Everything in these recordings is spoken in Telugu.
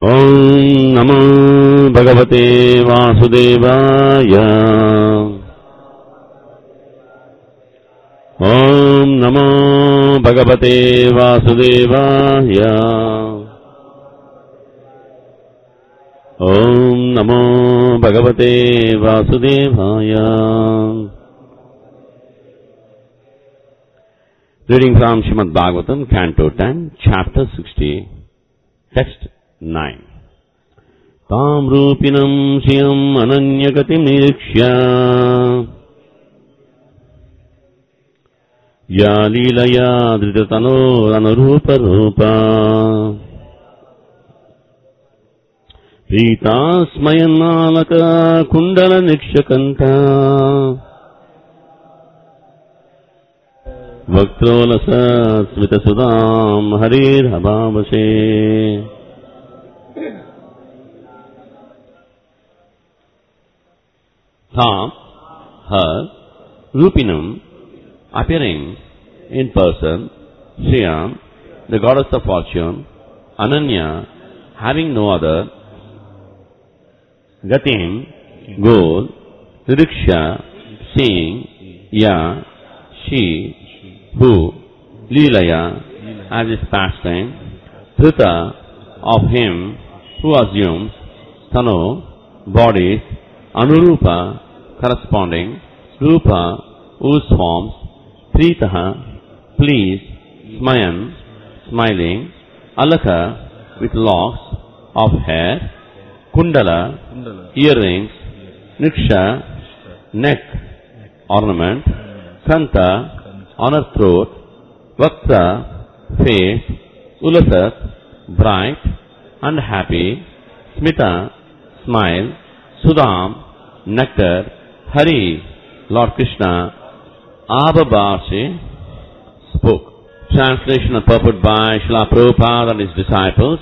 Om Namo Bhagavate Vasudevaya. Om Namo Bhagavate Vasudevaya. Om Namo Bhagavate Vasudevaya. Reading from Srimad Bhagavatam, Canto 10, Chapter 60, Text 9. Tam Rupinam Siyam Ananyagatim Nirikshya Ya Leelaya Dhritatano Anarupa Rupa Rita Smayanalaka Kundala Nikshakanta Vaktrolasa Svitasudam Harir Habhavase. Tham, her, Rupinam, appearing in person, Shriyam, the goddess of fortune, Ananya, having no other, Gatim, goal, Niriksha, seeing, Ya, she, who, Leelaya, as his pastime, Thrita, of him who assumes, Tano, bodies, Anurupa, corresponding, Rupa, whose forms, Pritaha, pleased, Smayan, smiling, Alaka, with locks of hair, Kundala, earrings, Niksha, neck, ornament, Kanta, on her throat, Vakta, face, Ulasat, bright and happy, Smita, smile, Sudam, nectar, Hari, Lord Krishna, Abhavarse, spoke. Translation and purport by Srila Prabhupada and his disciples.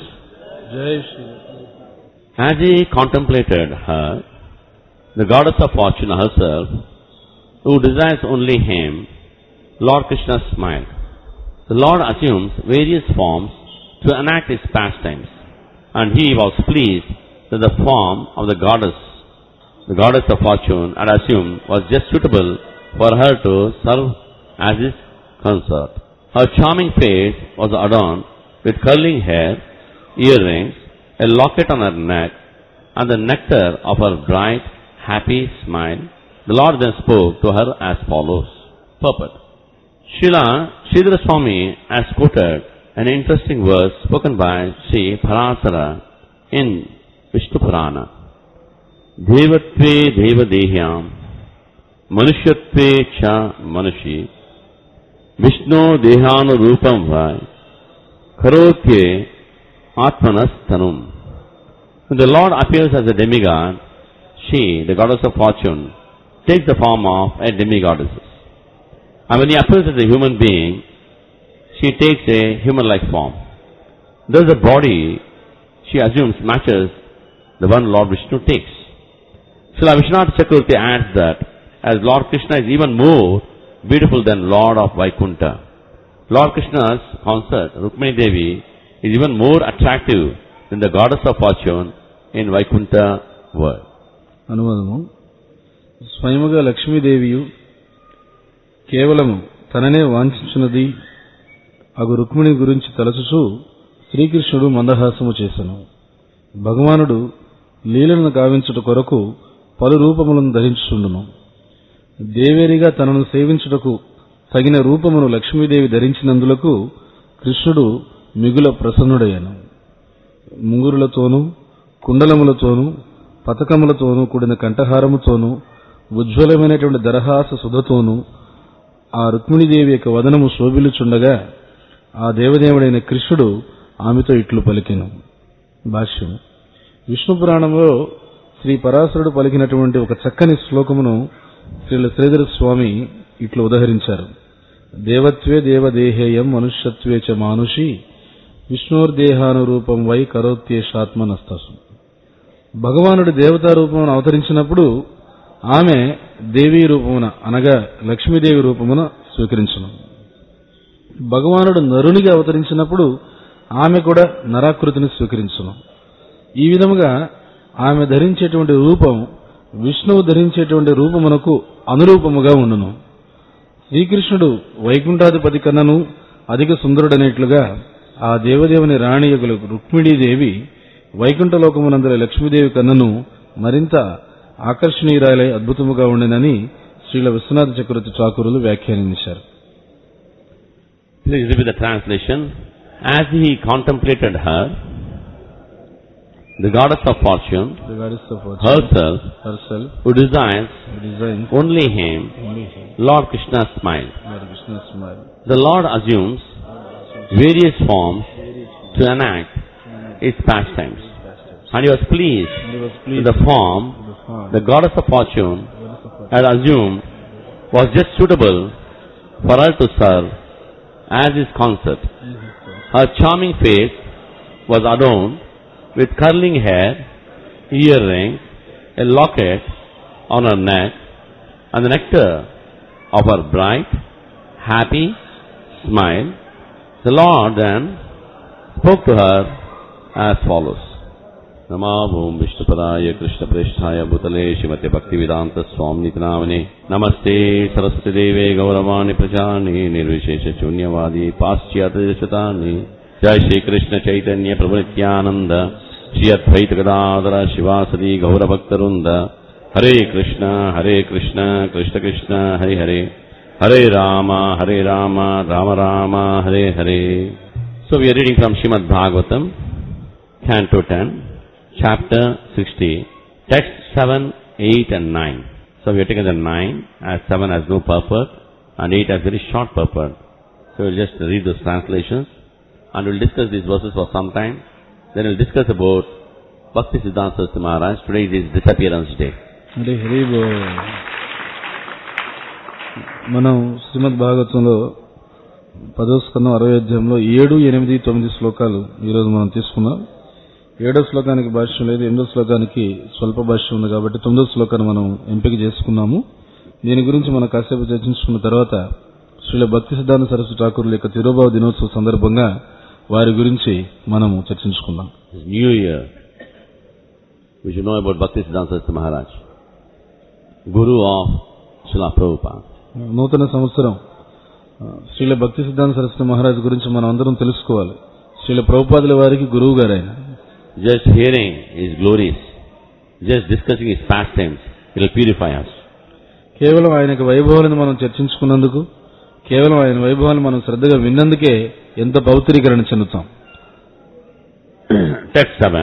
As he contemplated her, the goddess of fortune herself, who desires only him, Lord Krishna smiled. The Lord assumes various forms to enact his pastimes, and he was pleased that the form of the goddess of fortune had assumed was just suitable for her to serve as his consort. Her charming face was adorned with curling hair, earrings, a locket on her neck, and the nectar of her bright, happy smile. The Lord then spoke to her as follows. Purport. Srila Sridhara Swami has quoted an interesting verse spoken by Sri Parasara in Vishnu Purana. Devatve Devadehyam Manushyatve Cha Manushi Vishnu Dehanu Rupam Vai Karotye Atmanas Tanum. When the Lord appears as a demigod, she, the goddess of fortune, takes the form of a demigoddess. And when he appears as a human being, she takes a human-like form. Thus the body she assumes matches the one Lord Vishnu takes. Srila Vishwanath Chakravarti adds that as Lord Krishna is even more beautiful than Lord of Vaikunta, Lord Krishna's consort, Rukmini Devi, is even more attractive than the goddess of fortune in Vaikunta world. అనువాదము. స్వయముగా లక్ష్మీదేవియు కేవలము తననే వాంఛించున్నది అగు రుక్మిణి గురించి తలచుచూ శ్రీకృష్ణుడు మందహాసము చేసెను. భగవానుడు లీలను గావించుట కొరకు పలు రూపములను ధరించుచుండును. దేవేరిగా తనను సేవించుటకు తగిన రూపమును లక్ష్మీదేవి ధరించినందులకు కృష్ణుడు మిగుల ప్రసన్నుడయ్యను. ముంగురులతోనూ కుండలములతోనూ పతకములతోనూ కూడిన కంఠహారముతోనూ ఉజ్వలమైనటువంటి దరహాస సుధతోనూ ఆ రుక్మిణీదేవి యొక్క వదనము శోభిల్లుచుండగా ఆ దేవదేవుడైన కృష్ణుడు ఆమెతో ఇట్లు పలికెను. భాష్యం. విష్ణు పురాణంలో శ్రీ పరాశరుడు పలికినటువంటి ఒక చక్కని శ్లోకమును శ్రీల శ్రీధర స్వామి ఇట్లు ఉదహరించారు. దేవత్వే దేవదేహేయం మనుష్యత్వే చ మానుషి విష్ణోర్దేహానురూపం వై కరోత్యేషాత్మనస్తసు. భగవానుడి దేవతా రూపమును అవతరించినప్పుడు ఆమె దేవీ రూపమున అనగా లక్ష్మీదేవి రూపమున స్వీకరించును. భగవానుడు నరునిగా అవతరించినప్పుడు ఆమె కూడా నరాకృతిని స్వీకరించును. ఈ విధముగా ఆమె ధరించేటువంటి రూపం విష్ణువు ధరించేటువంటి రూపమునకు అనురూపముగా ఉండును. శ్రీకృష్ణుడు వైకుంఠాధిపతి కన్నను అధిక సుందరుడనేట్లుగా ఆ దేవదేవుని రాణియగులు రుక్మిణీదేవి వైకుంఠలోకమునందరి లక్ష్మీదేవి కన్నను మరింత ఆకర్షణీయురాలై అద్భుతముగా ఉండినని శ్రీల విశ్వనాథ చక్రవర్తి ఠాకూరులు వ్యాఖ్యానించారు. Please repeat the translation. As he contemplated her, the goddess of fortune, herself, who desires only him, Lord Krishna smiled. The Lord assumes various forms to enact his pastimes, and he was pleased with the form the goddess of fortune had assumed was just suitable for her to serve as his consort. Her charming face was adorned with curling hair, earrings, a locket on her neck, and the nectar of her bright, happy smile. The Lord then spoke to her as follows. Namah Vishnupadaya Krishna Preshthaya Bhutale Srimate Bhaktivedanta Swami Namane Namaste Saraswati Deve Gauravani Prajani Nirvishesha Shunyavadi Paschyata Jashatani Jai Shri Krishna Chaitanya Prabhu Nityananda Shri Advaita Gadadhara Shivasadi Gaura Bhaktarunda Hare Krishna Krishna Krishna Hare Hare Hare Rama Rama Rama Hare Hare. So we are reading from Srimad Bhagavatam, Canto 10, Chapter 60, Text 7, 8 and 9. So we are taking the 9 as 7 has no purport and 8 has very short purport. So we'll just read those translations and we'll discuss these verses for some time. Then we'll discuss about Bhakti Siddhanta Saraswati Maharaj. Today is his disappearance day. మనం శ్రీమద్ భాగవతంలో 10వ స్కందం 60వ అధ్యాయంలో 7, 8, 9 శ్లోకాలు ఈరోజు మనం తీసుకున్నాం. 7వ శ్లోకానికి భాష్యం లేదు, 8వ శ్లోకానికి స్వల్ప భాష్యం ఉంది కాబట్టి 9వ శ్లోకాన్ని మనం ఎంపిక చేసుకున్నాము. దీని గురించి మనం కాసేపు చర్చించుకున్న తర్వాత శ్రీల భక్తి సిద్ధాంత సరస్వతి ఠాకూరుల యొక్క తిరుభావ దినోత్సవ సందర్భంగా వారి గురించి మనము చర్చించుకుందాం. New Year, we should know about Bhakti Siddhanta Saraswati Maharaj, Guru of Srila Prabhupada. నూతన సంవత్సరం శ్రీల భక్తి సిద్ధాంత సరస్వతి మహారాజ్ గురించి మనం అందరం తెలుసుకోవాలి. శ్రీల ప్రభుపాదుల వారికి గురువు గారు ఆయన. Just hearing his glories, just discussing his pastimes, it will purify us. కేవలం ఆయనకు వైభవాలను మనం చర్చించుకున్నందుకు, కేవలం ఆయన వైభవాలను మనం శ్రద్ధగా విన్నందుకే ఎంత పవిత్రీకరణ చెందుతాం. Text 7.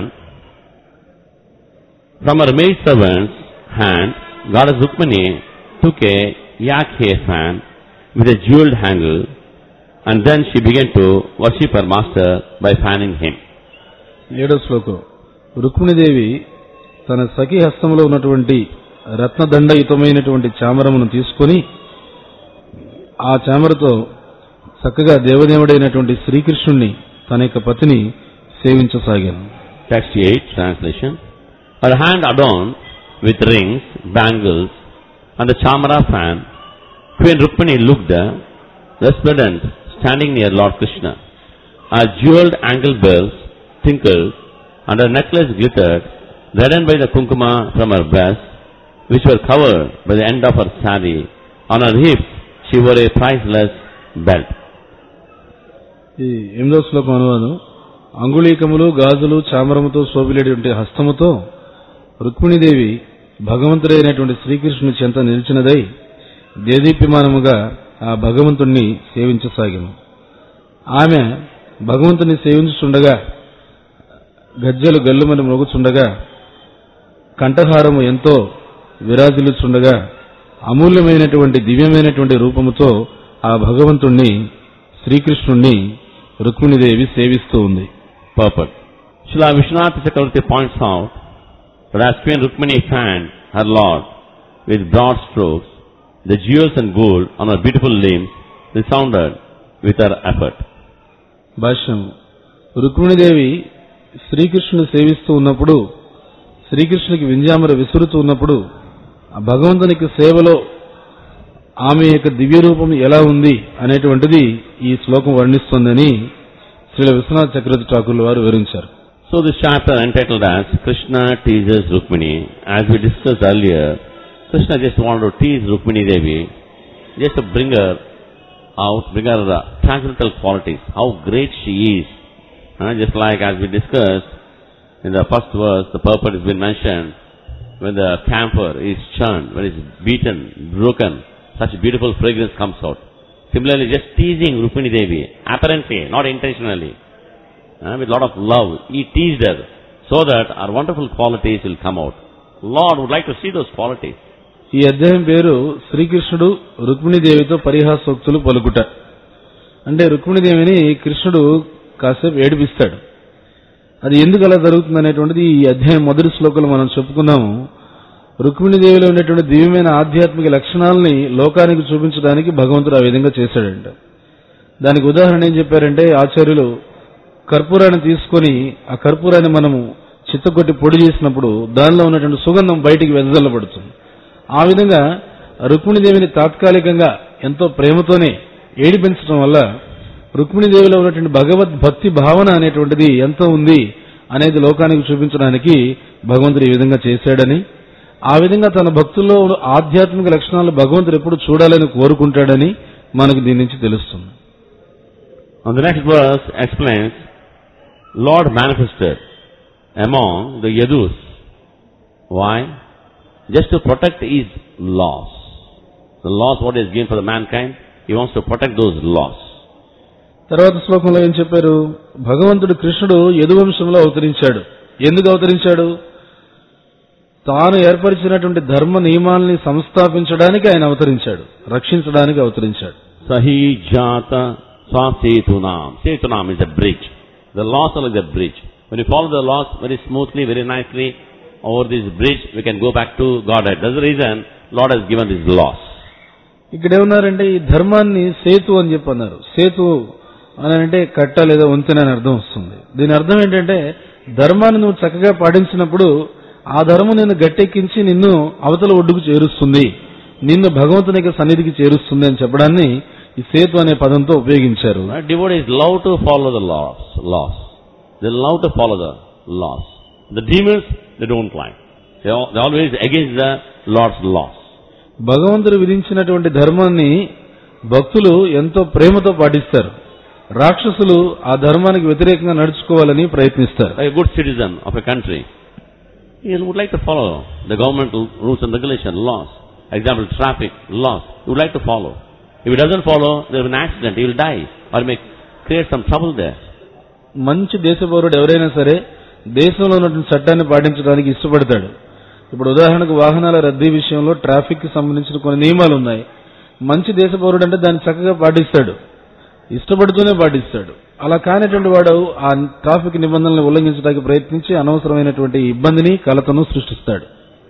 From her maid servant's hand, Goddess Rukmini took a yak hair fan with a jewelled handle, and then she began to worship her master by fanning him. 7వ శ్లోకం. రుక్మిణీదేవి తన సఖి హస్తంలో ఉన్నటువంటి రత్నదండయుతమైనటువంటి చామరమును తీసుకొని ఆ చామరతో చక్కగా దేవదేవుడైనటువంటి శ్రీకృష్ణుణ్ణి తన యొక్క పతిని సేవించసాగాను. Text 8, translation. Her hand adorned with rings, bangles, and the chamara fan, Queen Rukmini looked resplendent standing near Lord Krishna. Her jewelled ankle bells tinkled, and her necklace glittered, reddened by the kunkuma from her breast, which were covered by the end of her sari. On her hips, she wore a priceless belt. ఈ 8వ శ్లోకం అనువాదం. అంగుళీకములు, గాజులు, చామరముతో శోభిలేటువంటి హస్తముతో రుక్మిణీదేవి భగవంతుడైనటువంటి శ్రీకృష్ణుని చెంత నిలిచినదై దేదీప్యమానముగా ఆ భగవంతుణ్ణి సేవించసాగాను. ఆమె భగవంతుని సేవించుచుండగా గజ్జలు గల్లుమని మ్రోగుచుండగా కంఠహారము ఎంతో విరాజిల్లుచుండగా అమూల్యమైనటువంటి దివ్యమైనటువంటి రూపముతో ఆ భగవంతుణ్ణి శ్రీకృష్ణుణ్ణి రుక్మిణీదేవి సేవిస్తూ ఉంది. Purport. Srila Vishwanath Chakravarti points out that as Queen Rukmini fanned her Lord with broad strokes, the jewels and gold on her beautiful limbs resounded with her effort. భాష్యం. రుక్మిణీదేవి శ్రీకృష్ణుని సేవిస్తూ ఉన్నప్పుడు, శ్రీకృష్ణునికి వింజామర విసురుతూ ఉన్నప్పుడు ఆ భగవంతునికి సేవలో ఆమె యొక్క దివ్య రూపం ఎలా ఉంది అనేటువంటిది ఈ శ్లోకం వర్ణిస్తోందని శ్రీల విశ్వనాథ చక్రవర్తి ఠాకూర్ల వారు వివరించారు. So this chapter entitled as Krishna teases Rukmini. As we discussed earlier, Krishna just wanted to tease Rukmini Devi, just to bring her out, bring her transcendental qualities, how great she is. Just like as we discussed in the first verse, the purport has been mentioned, when the camphor is churned, when it's beaten, broken, such beautiful fragrance comes out. Similarly, just teasing Rukmini Devi, apparently, not intentionally, with a lot of love, he teased her so that our wonderful qualities will come out. Lord would like to see those qualities. ఈ అధ్యాయం పేరు శ్రీకృష్ణుడు రుక్మిణీదేవితో పరిహాసోక్తులు పలుకుట. అంటే రుక్మిణీదేవిని కృష్ణుడు కాసేపు ఏడిపిస్తాడు. అది ఎందుకు అలా జరుగుతుంది అనేటువంటిది ఈ అధ్యాయం మొదటి శ్లోకంలో మనం చెప్పుకున్నాము. రుక్మిణీదేవిలో ఉన్నటువంటి దివ్యమైన ఆధ్యాత్మిక లక్షణాలని లోకానికి చూపించడానికి భగవంతుడు ఆ విధంగా చేశాడంట. దానికి ఉదాహరణ ఏం చెప్పారంటే, ఆచార్యులు కర్పూరాన్ని తీసుకొని ఆ కర్పూరాన్ని మనము చిత్తకొట్టి పొడి చేసినప్పుడు దానిలో ఉన్నటువంటి సుగంధం బయటికి వెదజల్లబడుతుంది. ఆ విధంగా రుక్మిణీదేవిని తాత్కాలికంగా ఎంతో ప్రేమతోనే ఏడిపించడం వల్ల రుక్మిణీదేవిలో ఉన్నటువంటి భగవద్భక్తి భావన అనేటువంటిది ఎంత ఉంది అనేది లోకానికి చూపించడానికి భగవంతుడు ఈ విధంగా చేశాడని, ఆ విధంగా తన భక్తుల్లో ఆధ్యాత్మిక లక్షణాలు భగవంతుడు ఎప్పుడు చూడాలని కోరుకుంటాడని మనకు దీని నుంచి తెలుస్తుంది. On the next verse explains, Lord manifested among the Yadus. Why? Just to protect his laws. The laws what he has given for the mankind, he wants to protect those laws. తర్వాత శ్లోకంలో ఏం చెప్పారు? భగవంతుడు కృష్ణుడు యదువంశంలో అవతరించాడు. ఎందుకు అవతరించాడు? తాను ఏర్పరిచినటువంటి ధర్మ నియమాల్ని సంస్థాపించడానికి ఆయన అవతరించాడు, రక్షించడానికి అవతరించాడు. Sahi jata swasetunam. Setunam is a bridge. The laws are like a bridge. When you follow the laws very smoothly, very nicely, over this bridge we can go back to Godhead. That's the reason Lord has given these laws. ఇక్కడ ఏమన్నారంటే, ఈ ధర్మాన్ని సేతు అని చెప్పన్నారు. సేతు అని అంటే కట్ట లేదా వంతెన అని అర్థం వస్తుంది. దీని అర్థం ఏంటంటే, ధర్మాన్ని నువ్వు చక్కగా పాటించినప్పుడు ఆ ధర్మం నిన్ను గట్టెక్కించి నిన్ను అవతల ఒడ్డుకు చేరుస్తుంది, నిన్ను భగవంతుని యొక్క సన్నిధికి చేరుస్తుంది అని చెప్పడాన్ని ఈ సేతు అనే పదంతో ఉపయోగించారు. Devotees love to follow the laws. They love to follow the laws. The demons, they don't like. They always against the Lord's laws. భగవంతుడు విధించినటువంటి ధర్మాన్ని భక్తులు ఎంతో ప్రేమతో పాటిస్తారు. రాక్షసులు ఆ ధర్మానికి వ్యతిరేకంగా నడుచుకోవాలని ప్రయత్నిస్తారు. A good citizen of a country, he would like to follow the government rules and regulation, laws. Example, traffic laws, he would like to follow. If he doesn't follow, there will be an accident, he will die or may create some trouble there. మంచి దేశ పౌరుడు ఎవరైనా సరే దేశంలో ఉన్నటువంటి చట్టాన్ని పాటించడానికి ఇష్టపడతాడు. ఇప్పుడు ఉదాహరణకు వాహనాల రద్దీ విషయంలో ట్రాఫిక్ కి సంబంధించిన కొన్ని నియమాలు ఉన్నాయి. మంచి దేశ పౌరుడు అంటే దాన్ని చక్కగా పాటిస్తాడు, ఇష్టపడుతూనే పాటిస్తాడు. అలా కానిటువంటి వాడు ఆ ట్రాఫిక్ నిబంధనలను ఉల్లంఘించడానికి ప్రయత్నించి అనవసరమైనటువంటి ఇబ్బందిని కలతను సృష్టిస్తాడు.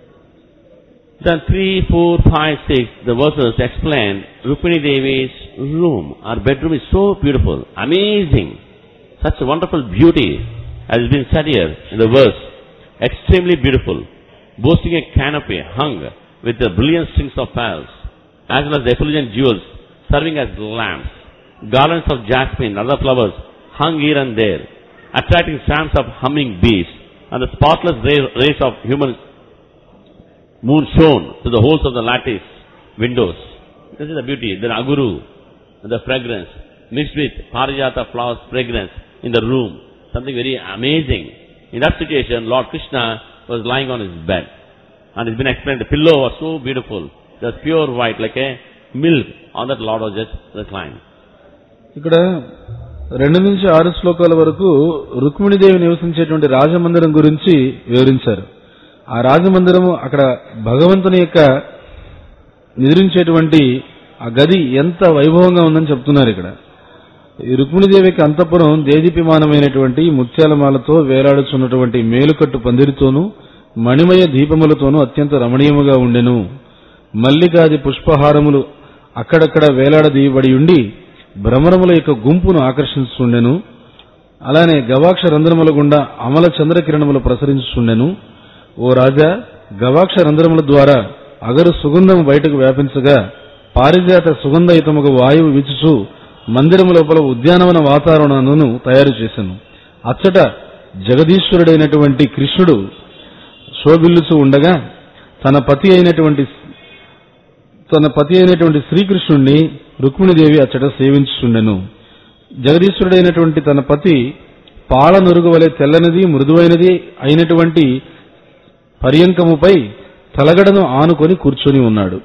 Then 3, 4, 5, 6 the verses explain Rukmini Devi's room. Our bedroom is so beautiful, amazing, such a wonderful beauty has been said here in the verse. Extremely beautiful, boasting a canopy hung with the brilliant strings of pearls, as well as the effulgent jewels serving as lamps. Garlands of jasmine and other flowers hung here and there, attracting swarms of humming bees, and the spotless rays of human moon shone through the holes of the lattice windows. This is the beauty. The aguru, the fragrance, mixed with parijata flowers fragrance in the room. Something very amazing. In that situation, Lord Krishna was lying on his bed. And it's been explained, the pillow was so beautiful. It was pure white, like a milk. On that Lord was just reclined. ఇక్కడ 2 నుంచి 6 శ్లోకాల వరకు రుక్మిణీదేవి నివసించేటువంటి రాజమందిరం గురించి వివరించారు. ఆ రాజమందిరము అక్కడ భగవంతుని యొక్క నిద్రించేటువంటి ఆ గది ఎంత వైభవంగా ఉందని చెప్తున్నారు. ఇక్కడ ఈ రుక్మిణీదేవి యొక్క అంతఃపురం దేదీప్యమానమైనటువంటి ముత్యాలమాలతో వేలాడుచున్నటువంటి మేలుకట్టు పందిరితోనూ మణిమయ దీపములతోనూ అత్యంత రమణీయముగా ఉండెను. మల్లికాది పుష్పహారములు అక్కడక్కడ వేలాడదీయబడి ఉండి భ్రమరముల యొక్క గుంపును ఆకర్షించుండెను. అలానే గవాక్ష రంధ్రముల గుండా అమల చంద్రకిరణములు ప్రసరించుండెను. ఓ రాజా, గవాక్ష రంధ్రముల ద్వారా అగరు సుగంధము బయటకు వ్యాపించగా పారిజాత సుగంధయుతముగా వాయువు వీచుచు మందిరము లోపల ఉద్యానవన వాతావరణమును తయారు చేసెను. అచ్చట జగదీశ్వరుడైనటువంటి కృష్ణుడు శోభిల్లుచూ ఉండగా తన పతి అయినటువంటి శ్రీకృష్ణుణ్ణి రుక్మిణీదేవి అచ్చట సేవించుచుండెను. జగదీశ్వరుడైనటువంటి తన పతి పాల నురుగు వలె తెల్లనిది మృదువైనది అయినటువంటి పర్యంకముపై తలగడను ఆనుకొని కూర్చొని ఉన్నాడు.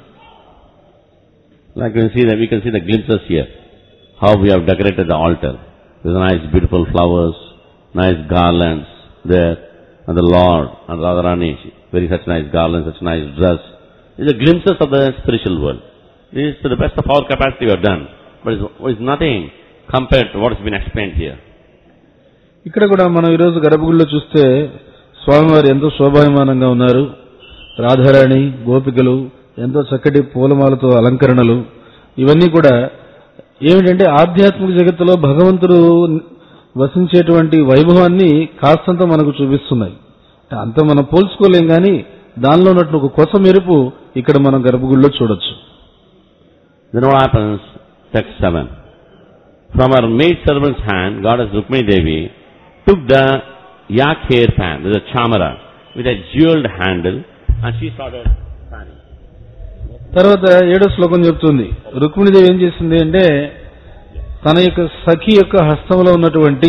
Like we can see the glimpses here, how we have decorated the altar with nice beautiful flowers, nice garlands there, and the Lord and Radharani wearing such nice garlands, such nice dress. These are glimpses of the spiritual world. This is to the best of our capacity we have done, but it's nothing compared to what has been explained here. ఇక్కడ కూడా మనం ఈరోజు గర్భగుడిలో చూస్తే స్వామివారు ఎంతో శోభాయమానంగా ఉన్నారు. రాధారాణి గోపికలు ఎంతో చక్కటి పూలమాలతో అలంకరణలు, ఇవన్నీ కూడా ఏమిటంటే ఆధ్యాత్మిక జగత్తులో భగవంతుడు వసించేటువంటి వైభవాన్ని కాస్తంత మనకు చూపిస్తున్నాయి. అంత మనం పోల్చుకోలేం కానీ దానిలో ఉన్నట్టు ఒక కొస మెరుపు ఇక్కడ మనం గర్భగుడిలో చూడొచ్చు. Then what happens? Text 7. From her maid servant's hand, Goddess Rukmini Devi took the yak hair fan with a chamara with a jeweled handle and she started fanning. తర్వాత 7వ శ్లోకం చెప్తుంది, రుక్మిణీదేవి ఏం చేసింది అంటే తన యొక్క సఖి యొక్క హస్తంలో ఉన్నటువంటి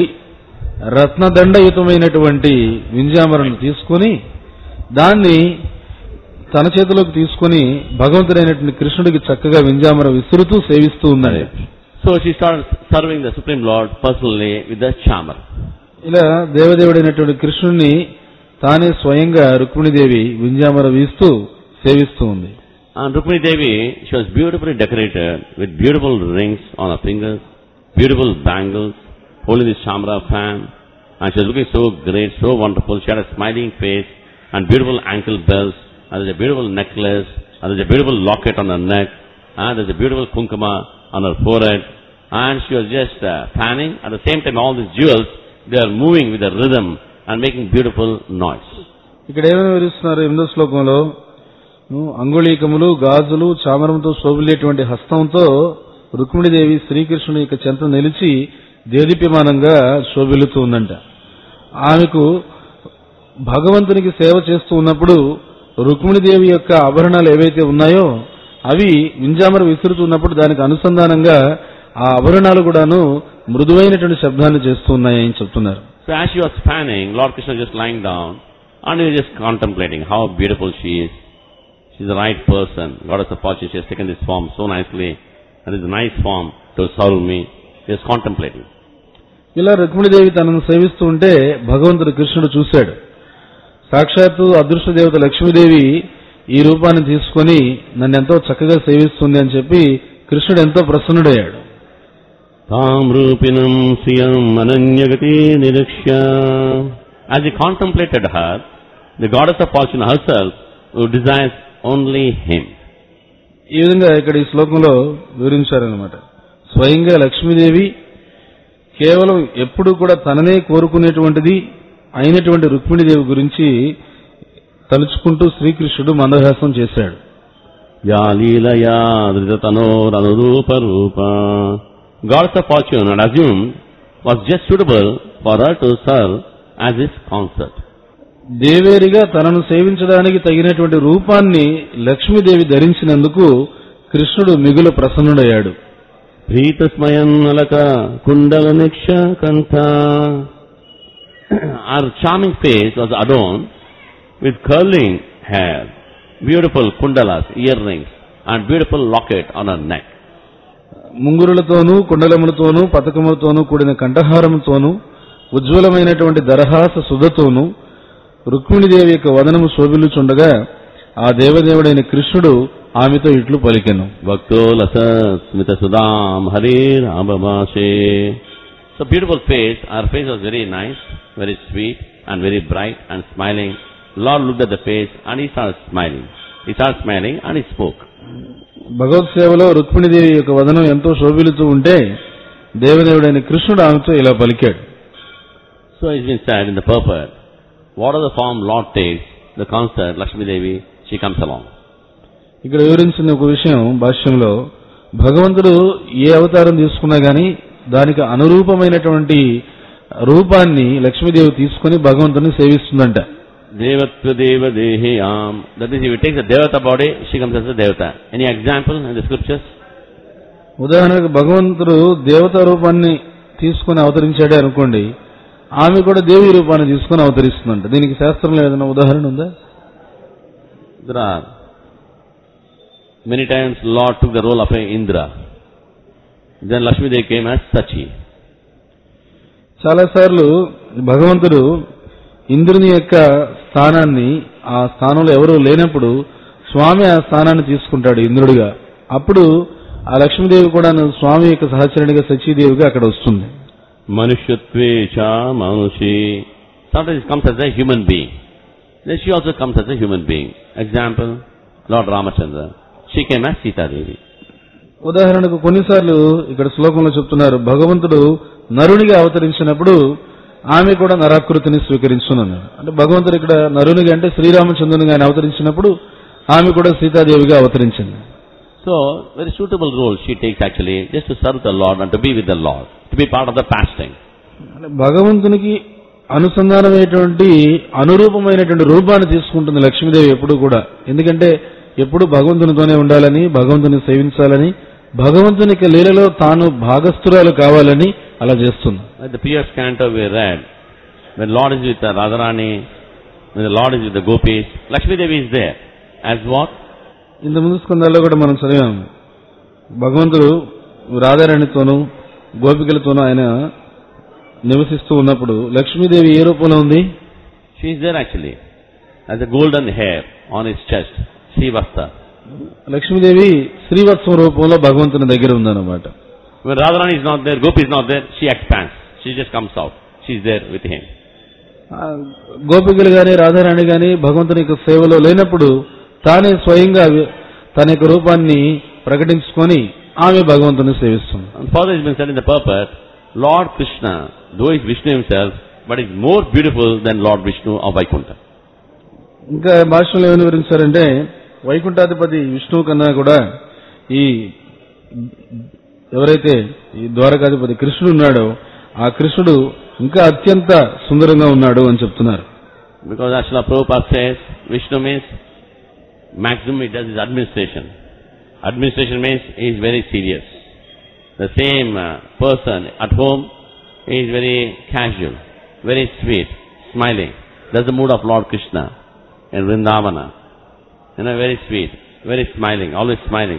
రత్నదండయుతమైనటువంటి వింజామరను తీసుకుని దాన్ని తన చేతిలోకి తీసుకుని భగవంతుడైనటువంటి కృష్ణుడికి చక్కగా వింజామర విసురుతూ సేవిస్తూ ఉన్నది. So she started serving the Supreme Lord personally with the chamar. ఇలా దేవదేవుడైనటువంటి కృష్ణుడిని తానే స్వయంగా రుక్మిణీదేవి వింజామర వీస్తూ సేవిస్తూ ఉంది. And Rukmini Devi, she was beautifully decorated with beautiful rings on her fingers, beautiful bangles, holding this chamara fan, and she was looking so great, so wonderful. She had a smiling face and beautiful ankle bells, and there's a beautiful necklace, and there's a beautiful locket on her neck, and there's a beautiful kunkuma on her forehead, and she was just fanning. At the same time, all these jewels, they are moving with a rhythm and making beautiful noise. ఇక్కడ ఏమైనా వివరిస్తున్నారు 8వ శ్లోకంలో, అంగుళీకములు గాజులు చామరంతో శోభిల్లేటువంటి హస్తంతో రుక్మిణీదేవి శ్రీకృష్ణుని యొక్క చెంత నిలిచి దేదీప్యమానంగా శోభిల్లుతూ ఉందంట. ఆమెకు భగవంతునికి సేవ చేస్తూ ఉన్నప్పుడు రుక్మిణీదేవి యొక్క ఆభరణాలు ఏవైతే ఉన్నాయో అవి వింజామర విసురుతున్నప్పుడు దానికి అనుసంధానంగా ఆ ఆభరణాలు కూడాను మృదువైనటువంటి శబ్దాన్ని చేస్తూ ఉన్నాయని చెప్తున్నారు. So as she was fanning, Lord Krishna just lying down and he was just contemplating how beautiful she is. She's the right person. Goddess of fortune, she has taken this form so nicely. And it's a nice form to serve me. He is contemplating. ఇలా రుక్మిణీదేవి తనను సేవిస్తూ ఉంటే భగవంతుడు కృష్ణుడు చూశాడు. సాక్షాత్తు అదృష్ట దేవత లక్ష్మీదేవి ఈ రూపాన్ని తీసుకుని నన్ను ఎంతో చక్కగా సేవిస్తుంది అని చెప్పి కృష్ణుడు ఎంతో ప్రసన్నుడయ్యాడు. తాం రూపిణం శ్రియం అనన్యగతి నిరీక్ష్య. As he contemplated her, the goddess of fortune herself, who desires only him. ఈ విధంగా ఇక్కడ ఈ శ్లోకంలో వివరించారన్నమాట. స్వయంగా లక్ష్మీదేవి కేవలం ఎప్పుడు కూడా తననే కోరుకునేటువంటిది అయినటువంటి రుక్మిణీదేవి గురించి తలుచుకుంటూ శ్రీకృష్ణుడు మందహాసం చేశాడు. యా లీలయా ధృతతనోరనురూప రూప. Goddess of fortune had assumed was just suitable for her to serve as his consort. దేవేరిగా తనను సేవించడానికి తగినటువంటి రూపాన్ని లక్ష్మీదేవి ధరించినందుకు కృష్ణుడు మిగులు ప్రసన్నుడయ్యాడు. ప్రీతస్మయన్నలక కుండల నిక్ష కంఠ. Our charming face was adorned with curling hair, beautiful kundalas, earrings, and beautiful locket on her neck. ముంగురులతోనూ కుండలములతోనూ పతకములతోనూ కూడిన కంఠహారముతోనూ ఉజ్వలమైనటువంటి దరహాస సుధతోనూ రుక్మిణీదేవి యొక్క వదనము శోభిల్లుచుండగా ఆ దేవదేవుడైన కృష్ణుడు ఆమెతో ఇట్లు పలికెను. భక్తోలస Smitha Sudham హరేర్ అభభాషే. So beautiful face, our face was very nice, very sweet and very bright and smiling. Lord looked at the face and he started smiling. He started smiling and he spoke. భగవత్ సేవలో రుక్మిణీదేవి యొక్క వదనం ఎంతో శోభిల్లుతూ ఉంటే దేవదేవుడైన కృష్ణుడు ఆమెతో ఇలా పలికాడు. So it's been said in the purport, what are the form Lord takes, the consort, Lakshmi Devi, she comes along. ఇక్కడ వివరించిన ఒక విషయం భాష్యంలో, భగవంతుడు ఏ అవతారం తీసుకున్నా గానీ దానికి అనురూపమైనటువంటి రూపాన్ని లక్ష్మీదేవి తీసుకుని భగవంతుని సేవిస్తుందంట. Devatva deva dehiyam. That is, if you take the devata body, she comes as a devata. Any example in the scriptures? ఉదాహరణకు భగవంతుడు దేవతా రూపాన్ని తీసుకుని అవతరించాడే అనుకోండి, ఆమె కూడా దేవి రూపాన్ని తీసుకుని అవతరిస్తుందంట. దీనికి శాస్త్రంలో ఏదైనా ఉదాహరణ ఉందా? There are. Many times Lord took the role of a Indra. Then Lakshmi Devi came as Sachi. చాలా సార్లు భగవంతుడు ఇంద్రుని యొక్క స్థానాన్ని, ఆ స్థానంలో ఎవరూ లేనప్పుడు స్వామి ఆ స్థానాన్ని తీసుకుంటాడు ఇంద్రుడిగా. అప్పుడు ఆ లక్ష్మీదేవి కూడా స్వామి యొక్క సహచరునిగా సచీదేవిగా అక్కడ వస్తుంది. Manushyatve cha manushi. Sometimes it comes as a human being. Then she also comes as a human being. Example, Lord Ramachandra. She came as Sita Devi. ఉదాహరణకు కొన్నిసార్లు ఇక్కడ శ్లోకంలో చెప్తున్నారు, భగవంతుడు నరునిగా అవతరించినప్పుడు ఆమె కూడా నరాకృతిని స్వీకరించున్నాను. అంటే భగవంతుడు ఇక్కడ నరునిగా అంటే శ్రీరామచంద్రునిగా ఆయన అవతరించినప్పుడు ఆమె కూడా సీతాదేవిగా అవతరించింది. So, very suitable role she takes actually, just to serve the Lord and to be with the Lord, to be part of the pastime. భగవంతునికి అనుసంధానమైనటువంటి అనురూపమైనటువంటి రూపాన్ని తీసుకుంటుంది లక్ష్మీదేవి ఎప్పుడు కూడా. ఎందుకంటే ఎప్పుడు భగవంతునితోనే ఉండాలని, భగవంతుని సేవించాలని, భగవంతుని లీలలో తాను భాగస్థురాలు కావాలని అలా చేస్తుంది. Like the previous canto we read, when Lord is with Radharani, when the Lord is with the gopis, Lakshmi Devi is there. As what? ఇంత ముందు స్కందాల్లో కూడా మనం చదివాము, భగవంతుడు రాధారాణితోనూ గోపికలతోనూ ఆయన నివసిస్తూ ఉన్నప్పుడు లక్ష్మీదేవి ఏ రూపంలో ఉంది? She is there actually, as a golden hair on his chest, Srivasta. Lakshmidevi శ్రీవత్సం రూపంలో భగవంతుని దగ్గర ఉందన్నమాట. When Radharani is not there, Gopi is not there, she expands. She just comes out. She is there with him. గోపికలు గాని రాధారాణి గాని భగవంతుని యొక్క సేవలో లేనప్పుడు తానే స్వయంగా తన యొక్క రూపాన్ని ప్రకటించుకొని ఆమె భగవంతుని సేవిస్తుంది. And further has been said in the purport, Lord Krishna, though is Vishnu himself, but is more beautiful than Lord Vishnu of Vaikuntha. ఇంకా భాషలో ఏమని వివరించారంటే, వైకుంఠాధిపతి విష్ణువు కన్నా కూడా ఈ ఎవరైతే ఈ ద్వారకాధిపతి కృష్ణుడు ఉన్నాడో ఆ కృష్ణుడు ఇంకా అత్యంత సుందరంగా ఉన్నాడు అని చెప్తున్నారు. Because as Srila Prabhupada says, Vishnu means maximum he does his administration. Administration means he is very serious. The same person at home is very casual, very sweet, smiling. That's the mood of Lord Krishna in Vrindavana. Very sweet, very smiling, always smiling.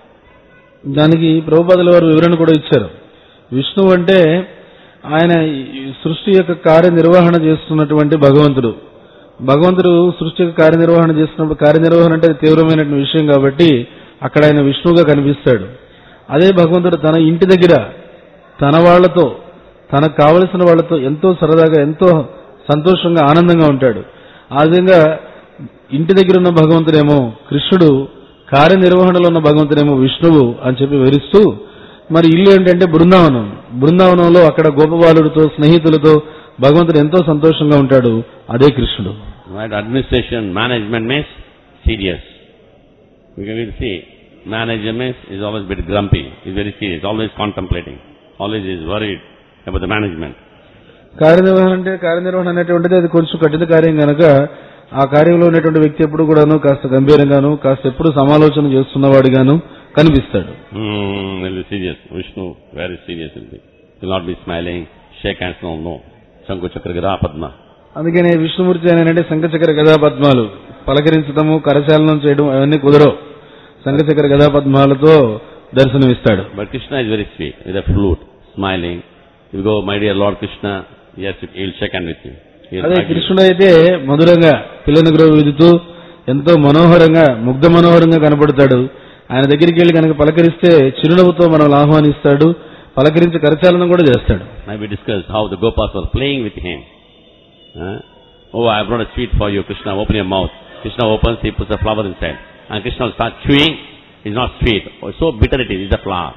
దానికి ప్రభుపాదుల వారు వివరణ కూడా ఇచ్చారు. విష్ణువు అంటే ఆయన సృష్టి యొక్క కార్యనిర్వహణ చేస్తున్నటువంటి భగవంతుడు. భగవంతుడు సృష్టి యొక్క కార్యనిర్వహణ చేస్తున్నప్పుడు, కార్యనిర్వహణ అంటే తీవ్రమైనటువంటి విషయం కాబట్టి అక్కడ ఆయన విష్ణువుగా కనిపిస్తాడు. అదే భగవంతుడు తన ఇంటి దగ్గర తన వాళ్లతో, తనకు కావలసిన వాళ్లతో ఎంతో సరదాగా, ఎంతో సంతోషంగా, ఆనందంగా ఉంటాడు. ఆ విధంగా ఇంటి దగ్గర ఉన్న భగవంతుడేమో కృష్ణుడు, కార్యనిర్వహణలో ఉన్న భగవంతుడేమో విష్ణువు అని చెప్పి వివరిస్తూ, మరి ఇల్లు ఏంటంటే బృందావనం. బృందావనంలో అక్కడ గోపబాలుడితో, స్నేహితులతో భగవంతుడు ఎంతో సంతోషంగా ఉంటాడు. అదే కృష్ణుడు. Right, administration, management means serious. We can see, management is always a bit grumpy, is very serious, always contemplating, always is worried about the management. కార్యనిర్వహణ అనేటువంటిది అది కొంచెం కఠిన కార్యం కనుక ఆ కార్యంలో ఉన్నటువంటి వ్యక్తి ఎప్పుడు కూడాను కాస్త గంభీరంగాను, కాస్త ఎప్పుడు సమాలోచన చేస్తున్నవాడిగాను కనిపిస్తాడు. Serious, Vishnu, very serious will be. Will not be smiling, shake hands, no. Shankhu Chakra Gada Padma. అందుకనే విష్ణుమూర్తి అంటే శంఖచక్ర గదాపద్మాలు పలకరించడము, కరచాలనం చేయడం అవన్నీ కుదరవు. శంఖచక్ర గదాపద్మాలతో దర్శనమిస్తాడు. But Krishna is very sweet, with a flute, smiling. You go, my dear Lord Krishna, yes, he will shake hand with you. అదే కృష్ణుడు అయితే మధురంగా పిల్లని గ్రోవి విదుతూ ఎంతో మనోహరంగా, ముగ్ధ మనోహరంగా కనపడతాడు. ఆయన దగ్గరికి వెళ్లి కనుక పలకరిస్తే చిరునవ్వుతో మనల్ని ఆహ్వానిస్తాడు, పలకరించి కరచాలనం కూడా చేస్తాడు. Now we discussed how the Gopas were playing with him. Oh, I have brought a sweet for you, Krishna, open your mouth. Krishna opens, he puts a flower inside. And Krishna will start chewing. It's not sweet. Oh, so bitter it is, it's a flower.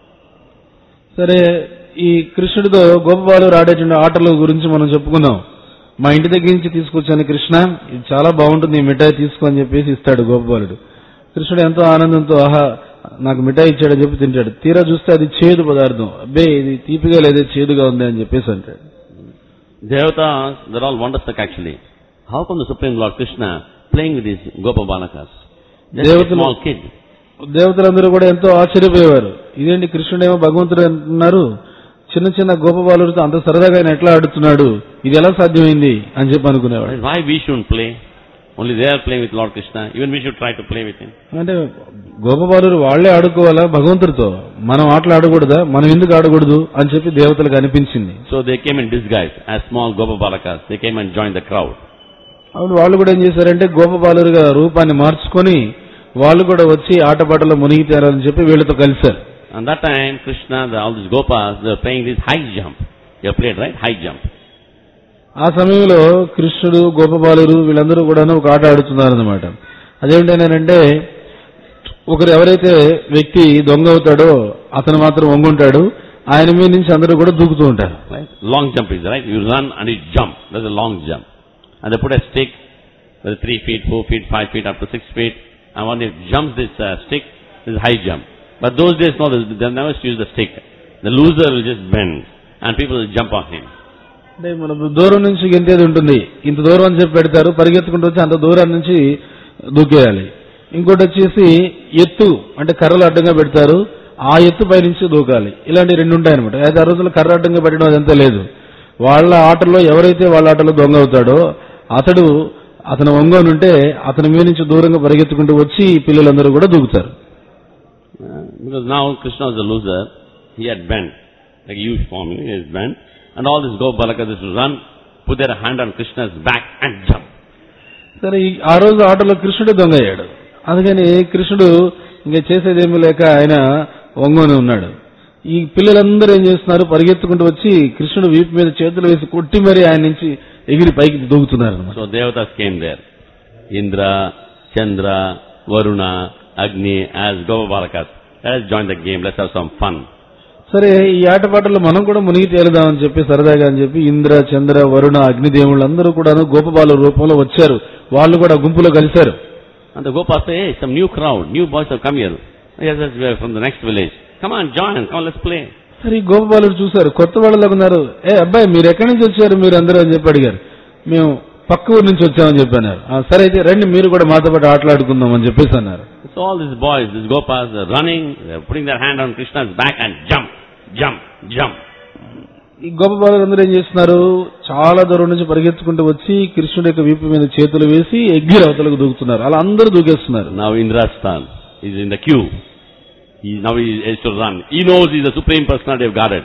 సరే, ఈ కృష్ణుడితో గోపబాలుడు ఆడేటువంటి ఆటల గురించి మనం చెప్పుకుందాం. మా ఇంటి దగ్గర నుంచి తీసుకొచ్చాను కృష్ణ, ఇది చాలా బాగుంటుంది, ఈ మిఠాయి తీసుకో అని చెప్పేసి ఇస్తాడు గోపబాలుడు. కృష్ణుడు ఎంతో ఆనందంతో, ఆహా నాకు మిఠాయి ఇచ్చాడని చెప్పి తింటాడు. తీరా చూస్తే అది చేదు పదార్థం. అబ్బే ఇది తీపిగా లేదే, చేదుగా ఉంది అని చెప్పేసి అంటాడు. Devatas, they're all wonderstruck actually. How come the Supreme Lord Krishna playing with these Gopa Balakas? Just a small kid. దేవతలందరూ కూడా ఎంతో ఆశ్చర్యపోయేవారు. ఇదేంటి కృష్ణుడేమో భగవంతుడు అంటున్నారు, చిన్న చిన్న గోపబాలుడితో అంత సరదాగా ఆయన ఎట్లా ఆడుతున్నాడు, ఇది ఎలా సాధ్యమైంది అని చెప్పి అనుకునేవాడు. Why we shouldn't play? Only they are playing with Lord Krishna. Even we should try to play with him. అంటే గోపబాలురు వాళ్లే ఆడుకోవాలా భగవంతుడితో, మనం ఆటలు ఆడకూడదా, మనం ఎందుకు ఆడకూడదు అని చెప్పి దేవతలకు అనిపించింది. So they came in disguise as small Gopa Balakas. They came and joined the crowd. అవును, వాళ్ళు కూడా ఏం చేశారంటే గోపబాలురుగా రూపాన్ని మార్చుకొని వాళ్ళు కూడా వచ్చి ఆటపాటలో మునిగి తేరాలని చెప్పి వీళ్ళతో కలిశారు. And that time Krishna, all these Gopas, they were playing this high jump. You have played, right? High jump. ఆ సమయంలో కృష్ణుడు గోపబాలురు వీళ్ళందరూ కూడా ఒక ఆట ఆడుతున్నారన్నమాట. అదేంటంటే ఒకరు ఎవరైతే వ్యక్తి దొంగ అవుతాడో అతను మాత్రం వంగుంటాడు, ఆయన మీద నుంచి అందరూ కూడా దూకుతూ ఉంటారు. Long jump is right. You run and you jump. That's a long jump. And they put a stick, 3 feet, 4 feet, 5 feet, up to 6 feet. And when they jump this stick, this is high jump. But those days, no, they never use the stick. The loser will just bend and people will jump on him. అంటే మనం దూరం నుంచి గెంతేది ఉంటుంది, ఇంత దూరం అని చెప్పి పెడతారు, పరిగెత్తుకుంటూ వచ్చి అంత దూరం నుంచి దూకేయాలి. ఇంకోటి వచ్చేసి ఎత్తు, అంటే కర్రలు అడ్డంగా పెడతారు, ఆ ఎత్తు పై నుంచి దూకాలి. ఇలాంటి 2 ఉంటాయన్నమాట. అయితే ఆ రోజుల్లో కర్ర అడ్డంగా పెట్టడం అదంతా లేదు. వాళ్ళ ఆటలో ఎవరైతే వాళ్ళ ఆటలో దొంగ అవుతాడో అతను వంగనుంటే అతని మీద నుంచి దూరంగా పరిగెత్తుకుంటూ వచ్చి పిల్లలందరూ కూడా దూకుతారు. Because now Krishna was a loser, he had bent, like a huge form, he has bent, and all these Gopa Balakas used to run, put their hand on Krishna's back and jump. సరే, ఆ రోజు ఆటలో కృష్ణుడు దొంగ అయ్యాడు. అందుకని కృష్ణుడు ఇంకా చేసేదేమీ లేక ఆయన వంగని ఉన్నాడు. ఈ పిల్లలందరూ ఏం చేస్తున్నారు, పరిగెత్తుకుంటూ వచ్చి కృష్ణుడు వీపు మీద చేతులు వేసి కొట్టి మరీ ఆయన నుంచి ఎగిరి పైకి దూకుతున్నారు. So Devatas came there. Indra, Chandra, Varuna, Agni as Gopa Balakas. Let us join the game, let's have some fun. సరే, ఈ ఆటపాటల్లో మనం కూడా మునిగి తేలుదామని చెప్పి సరదాగా అని చెప్పి ఇంద్ర, చంద్ర, వరుణ, అగ్నిదేవుళ్ళు అందరూ కూడా గోపబాల రూపంలో వచ్చారు. వాళ్ళు కూడా గుంపులో కలిశారు. And the Gopas say, hey, some new crowd, new boys have come here. Yes, we are from the next village. Come on, join, come let's play. సరే, ఈ గోపబాలుడు చూశారు, కొత్త వాళ్ళలాగా ఉన్నారు. అబ్బాయి మీరు ఎక్కడి నుంచి వచ్చారు మీరు అందరూ అని చెప్పి అడిగారు. మేము పక్క ఊరు నుంచి వచ్చామని చెప్పన్నారు. సరే అయితే రండి మీరు కూడా మాతో పాటు ఆటలాడుకుందాం అని చెప్పేసి అన్నారు. So all these boys, these Gopas, are running, they are putting their hand on Krishna's back and jump, jump, jump. ఈ గోపబాలుడు అందరూ ఏం చేస్తున్నారు, చాలా దూరం నుంచి పరిగెత్తుకుంటూ వచ్చి కృష్ణుడి యొక్క వీపు మీద చేతులు వేసి ఎగ్గిరి అవతలకు దూకుతున్నారు. అలా అందరూ దూకేస్తున్నారు. Now Indra's turn. He's in the queue. Now he has to run. He knows he's the supreme personality of Godhead.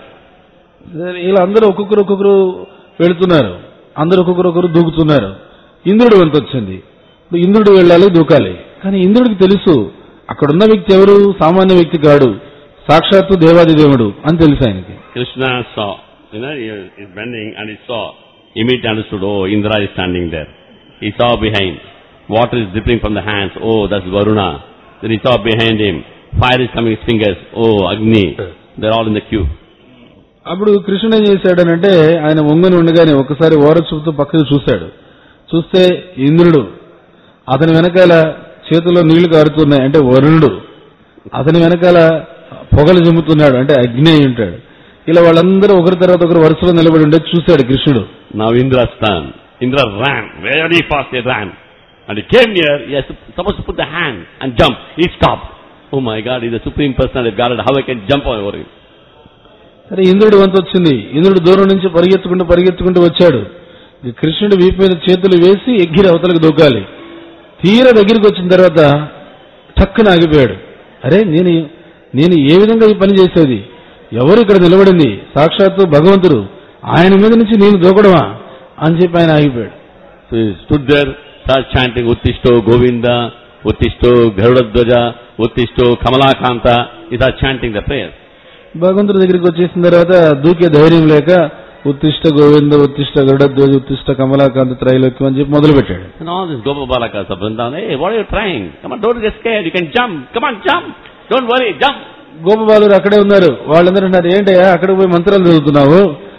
ఇలా అందరూ ఒక్కొక్కరు వెళుతున్నారు, అందరూ ఒక్కొక్కరు దూకుతున్నారు. ఇంద్రుడు వంతు వచ్చింది. ఇంద్రుడు వెళ్ళాలి, దూకాలి. కానీ ఇంద్రుడికి తెలుసు అక్కడున్న వ్యక్తి ఎవరు, సామాన్య వ్యక్తి కాడు, సాక్షాత్తు దేవాది దేవుడు అని తెలుసు ఆయనకి. Krishna saw, he is bending and he saw, immediately understood, oh, Indra is standing there. He saw behind, water is dripping from the hands, oh, that's Varuna. Then he saw behind him, fire is coming his fingers, oh, Agni. They're all in the queue. అప్పుడు కృష్ణుడు ఏం చేశాడనంటే ఆయన వంగని ఉండగానే ఒకసారి ఓర చూపుతూ పక్కకు చూశాడు. చూస్తే ఇంద్రుడు, అతని వెనకాల చేతిలో నీళ్లు కారుతున్నాయి అంటే వరుణుడు, అతని వెనకాల పొగలు జమ్ముతున్నాడు అంటే అగ్ని అయి ఉంటాడు. ఇలా వాళ్ళందరూ ఒకరి తర్వాత ఒకరు వరుసలో నిలబడి ఉండే చూశాడు కృష్ణుడు. Now Indra's turn. Indra ran, very fast he ran. And he came near, he was supposed to put the hand and jump. He stopped. Oh my God, he's the supreme personality of God, how I can jump over him? సరే, ఇంద్రుడు వంతు వచ్చింది. ఇంద్రుడు దూరం నుంచి పరిగెత్తుకుంటూ వచ్చాడు. కృష్ణుడు వీపు మీద చేతులు వేసి ఎగ్గిరి అవతలకు దూకాలి. తీర దగ్గరికి వచ్చిన తర్వాత టక్కున ఆగిపోయాడు. అరే, నేను ఏ విధంగా ఈ పని చేసేది, ఎవరు ఇక్కడ నిలబడింది, సాక్షాత్తు భగవంతుడు, ఆయన మీద నుంచి నేను దూకడమా అని చెప్పి ఆయన ఆగిపోయాడు. So he stood there, started chanting Uttishto Govinda, Uttishto Garudadwaja, Uttishto Kamalakanta. He started chanting the prayer. భగవంతుడి దగ్గరికి వచ్చేసిన తర్వాత దూకే ధైర్యం లేక ఉత్తిష్ట గోవింద, ఉత్తిష్ట గరుడధ్వజ, ఉత్తిష్ట కమలాకాంత త్రైలోక్యం అని చెప్పి మొదలు పెట్టాడు. And all these Gopa Balakas of Vrindavan, hey, what are you trying? Come on, don't get scared, you can jump. Come on, jump. Don't worry, jump. గోపబాలురు అక్కడే ఉన్నారు. వాళ్ళందరూ అంటారు, ఏంటయ్యా అక్కడికి పోయి మంత్రాలు చదువుతున్నావు,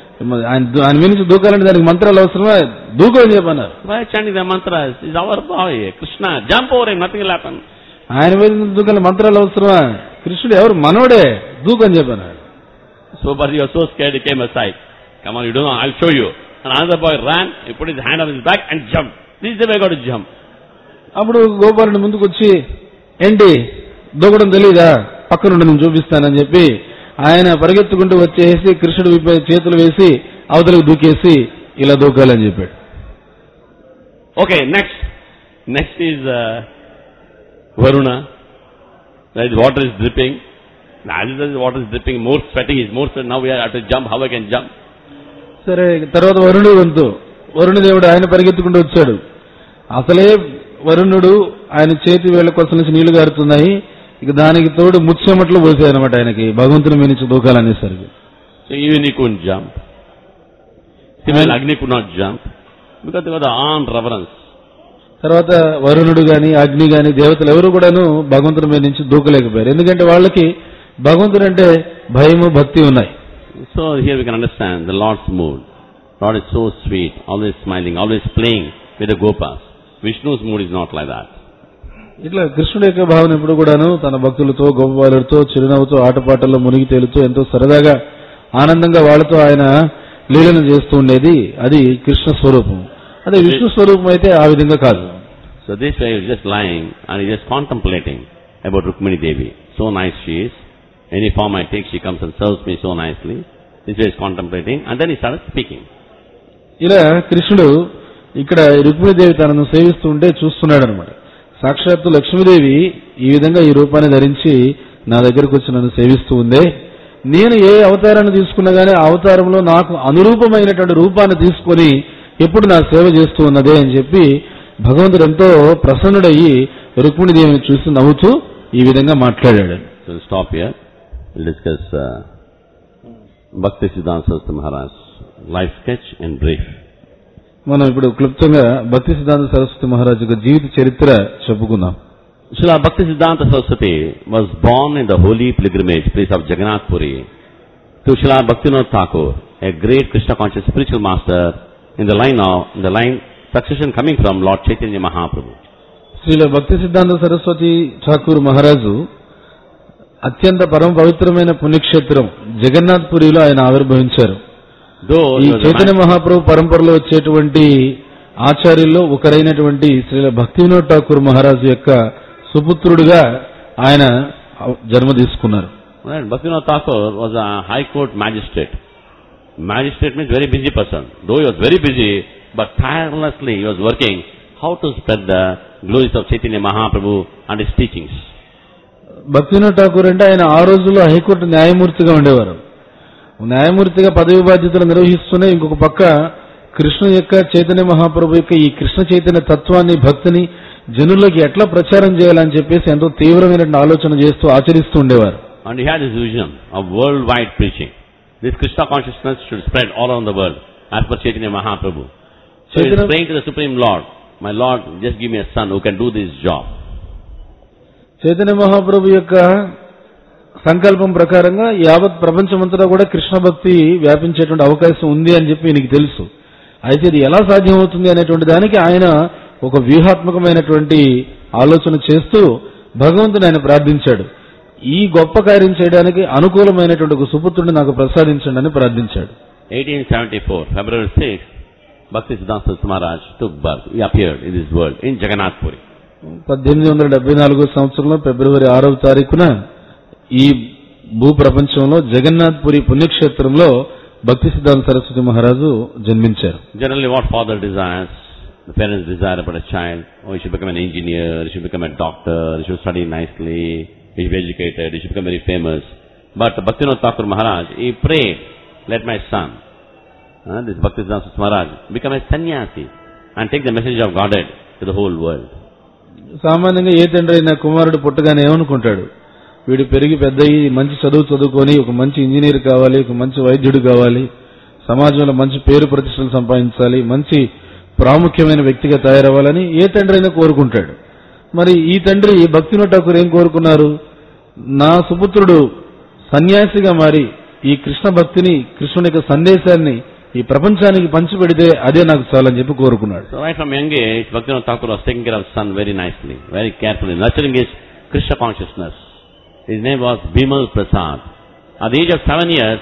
ఆయన మీద నుంచి దూకాలంటే దానికి మంత్రాలు అవసరమా, దూకు అని చెప్పన్నారు. Why chanting the mantras? He's our boy, Krishna. Jump over him, nothing will happen. ఆయన మీద దూకాలి, మంత్రాలు అవసరమా, కృష్ణుడు ఎవరు, మనోడే, దూకు అని చెప్పన్నారు. So, but you are so scared, he came aside. Come on, you don't know, I'll show you. And another boy ran, he put his hand on his back and jumped. This is the way I got to jump. అప్పుడు గోపాలుడు ముందుకు వచ్చి, ఏంటి దూకడం తెలీదా, పక్కనుండి నేను చూపిస్తానని చెప్పి ఆయన పరిగెత్తుకుంటూ వచ్చేసి కృష్ణుడు చేతులు వేసి అవతలకు దూకేసి ఇలా దూకాలని చెప్పాడు. Okay, next is Varuna. Right, water is dripping. As the water is dripping, more sweating is more sweat. Now we have to jump. How I can jump? సరే, తర్వాత వరుణుడు వంతు. వరుణదేవుడు ఆయన పరిగెత్తుకుంటూ వచ్చాడు. అసలే వరుణుడు ఆయన చేతి వేళ్ల కోసం నుంచి నీళ్లు గారుతున్నాయి. ఇక దానికి తోడు ముచ్చెమట్లు పోసాయన్నమాట ఆయనకి భగవంతుని మీద నుంచి దూకాలనేసరికి. So even he couldn't jump. Even Agni could not jump because they were the armed reverence. తర్వాత వరుణుడు గాని అగ్ని గాని దేవతలు ఎవరు కూడాను భగవంతుని మీద నుంచి దూకలేకపోయారు. ఎందుకంటే వాళ్ళకి భగవంతుడు అంటే భయము భక్తి ఉన్నాయి. So here we can understand the Lord's mood. Lord is so sweet, always smiling, always playing with the gopas. Vishnu's mood is not like that. ఇట్లా కృష్ణుడి యొక్క భావన ఎప్పుడు కూడాను తన భక్తులతో గోపబాలులతో చిరునవ్వుతో ఆటపాటల్లో మునిగి తేలుతూ ఎంతో సరదాగా ఆనందంగా వాళ్ళతో ఆయన లీలను చేస్తూ ఉండేది. అది కృష్ణ స్వరూపం. అదే విష్ణు స్వరూపం అయితే ఆ విధంగా కాదు. So this way he is just lying and he is just contemplating about Rukmini Devi. So nice she is. Any form I take, she comes and serves me so nicely. This way he is contemplating and then he started speaking. ఇలా కృష్ణుడు ఇక్కడ రుక్మిణీదేవి తనను సేవిస్తూ ఉంటే చూస్తున్నాడు అనమాట. సాక్షాత్తు లక్ష్మీదేవి ఈ విధంగా ఈ రూపాన్ని ధరించి నా దగ్గరకు వచ్చి నన్ను సేవిస్తూ ఉందే, నేను ఏ అవతారాన్ని తీసుకున్నా గానీ ఆ అవతారంలో నాకు అనురూపమైనటువంటి రూపాన్ని తీసుకొని ఎప్పుడు నా సేవ చేస్తూ ఉన్నదే అని చెప్పి భగవంతుడు ఎంతో ప్రసన్నుడయ్యి రుక్మిణీదేవిని చూసి నవ్వుతూ ఈ విధంగా మాట్లాడాడు. So we'll stop here. We'll discuss Bhakti Siddhanta Saraswati Maharaj life sketch in brief. మనం ఇప్పుడు క్లుప్తంగా భక్తి సిద్ధాంత సరస్వతి మహారాజ్ యొక్క జీవిత చరిత్ర చెప్పుకుందాం. Srila Bhakti Siddhanta Saraswati was born in the holy pilgrimage place of Jagannath Puri to Srila Bhaktivinoda Thakur, a great Krishna conscious spiritual master in the line succession coming from Lord Chaitanya Mahaprabhu. Srila భక్తి సిద్ధాంత సరస్వతి ఠాకూర్ మహారాజు అత్యంత పరమ పవిత్రమైన పుణ్యక్షేత్రం జగన్నాథ్ పురిలో ఆయన ఆవిర్భవించారు. ఈ చైతన్య మహాప్రభు పరంపరలో వచ్చేటువంటి ఆచార్యుల్లో ఒకరైనటువంటి శ్రీల భక్తివినోద్ ఠాకూర్ మహారాజు యొక్క సుపుత్రుడిగా ఆయన జన్మ తీసుకున్నారు. Bhaktivinoda Thakur was a high court magistrate. Magistrate means very busy person. Though he was very busy, but tirelessly he was working how to spread the glories of Chaitanya Mahaprabhu and his teachings. భక్తివినోద్ Thakur అంటే ఆయన ఆ రోజుల్లో హైకోర్టు న్యాయమూర్తిగా ఉండేవారు. న్యాయమూర్తిగా పదవి బాధ్యతలు నిర్వహిస్తూనే ఇంకొక పక్క కృష్ణ యొక్క చైతన్య మహాప్రభు యొక్క ఈ కృష్ణ చైతన్య తత్వాన్ని భక్తిని జనుల్లోకి ఎట్లా ప్రచారం చేయాలని చెప్పేసి ఎంతో తీవ్రమైన ఆలోచన చేస్తూ ఆచరిస్తూ ఉండేవారు. And he had his vision of worldwide preaching. This Krishna consciousness should spread all around the world as per Chaitanya Mahaprabhu. So he is praying to the Supreme Lord, my Lord, just give me a son who can do this job. Chaitanya Mahaprabhu యొక్క సంకల్పం ప్రకారంగా యావత్ ప్రపంచమంతటా కూడా కృష్ణ భక్తి వ్యాపించేటువంటి అవకాశం ఉంది అని చెప్పి నీకు తెలుసు. అయితే ఇది ఎలా సాధ్యమవుతుంది అనేటువంటి దానికి ఆయన ఒక వ్యూహాత్మకమైనటువంటి ఆలోచన చేస్తూ భగవంతుని ఆయన ప్రార్థించాడు. ఈ గొప్ప కార్యం చేయడానికి అనుకూలమైనటువంటి ఒక సుపుత్రుడిని నాకు ప్రసాదించండి అని ప్రార్థించాడు. 1874, February 6, Bhakti Siddhanta Saraswati Maharaj took birth. He appeared in this world in Jagannath Puri. 1874 సంవత్సరంలో ఫిబ్రవరి 6వ తారీఖున ఈ భూ ప్రపంచంలో జగన్నాథ్ పురి పుణ్యక్షేత్రంలో భక్తి సిద్ధాంత సరస్వతి మహారాజు జన్మించారు. Generally what father desires, the parents desire about a child, oh, he should become an engineer, he should become a doctor, he should study nicely, he should be educated, he should become very famous. But Bhaktivinoda Thakur Maharaj, he prayed, let my son, this Bhakti Siddhanta Saraswati Maharaj, become a sannyasi and take the message of Godhead to the whole world. సామాన్యంగా ఏ తండ్రి అయినా కుమారుడు పుట్టగానే ఏమనుకుంటాడు, వీడు పెరిగి పెద్దయి మంచి చదువుకొని ఒక మంచి ఇంజనీర్ కావాలి, ఒక మంచి వైద్యుడు కావాలి, సమాజంలో మంచి పేరు ప్రతిష్టలు సంపాదించాలి, మంచి ప్రాముఖ్యమైన వ్యక్తిగా తయారవ్వాలని ఏ తండ్రి అయినా కోరుకుంటాడు. మరి ఈ తండ్రి భక్తివినోద్ ఠాకూర్ ఏం కోరుకున్నారు, నా సుపుత్రుడు సన్యాసిగా మారి ఈ కృష్ణ భక్తిని కృష్ణుని యొక్క సందేశాన్ని ఈ ప్రపంచానికి పంచిపెడితే అదే నాకు చాలని చెప్పి కోరుకున్నాడు. So right from young age, Bhaktivinoda Thakur was taking care of his son very nicely, very carefully, nurturing his Krishna consciousness. His name was Bimal Prasad. At the age of 7 years,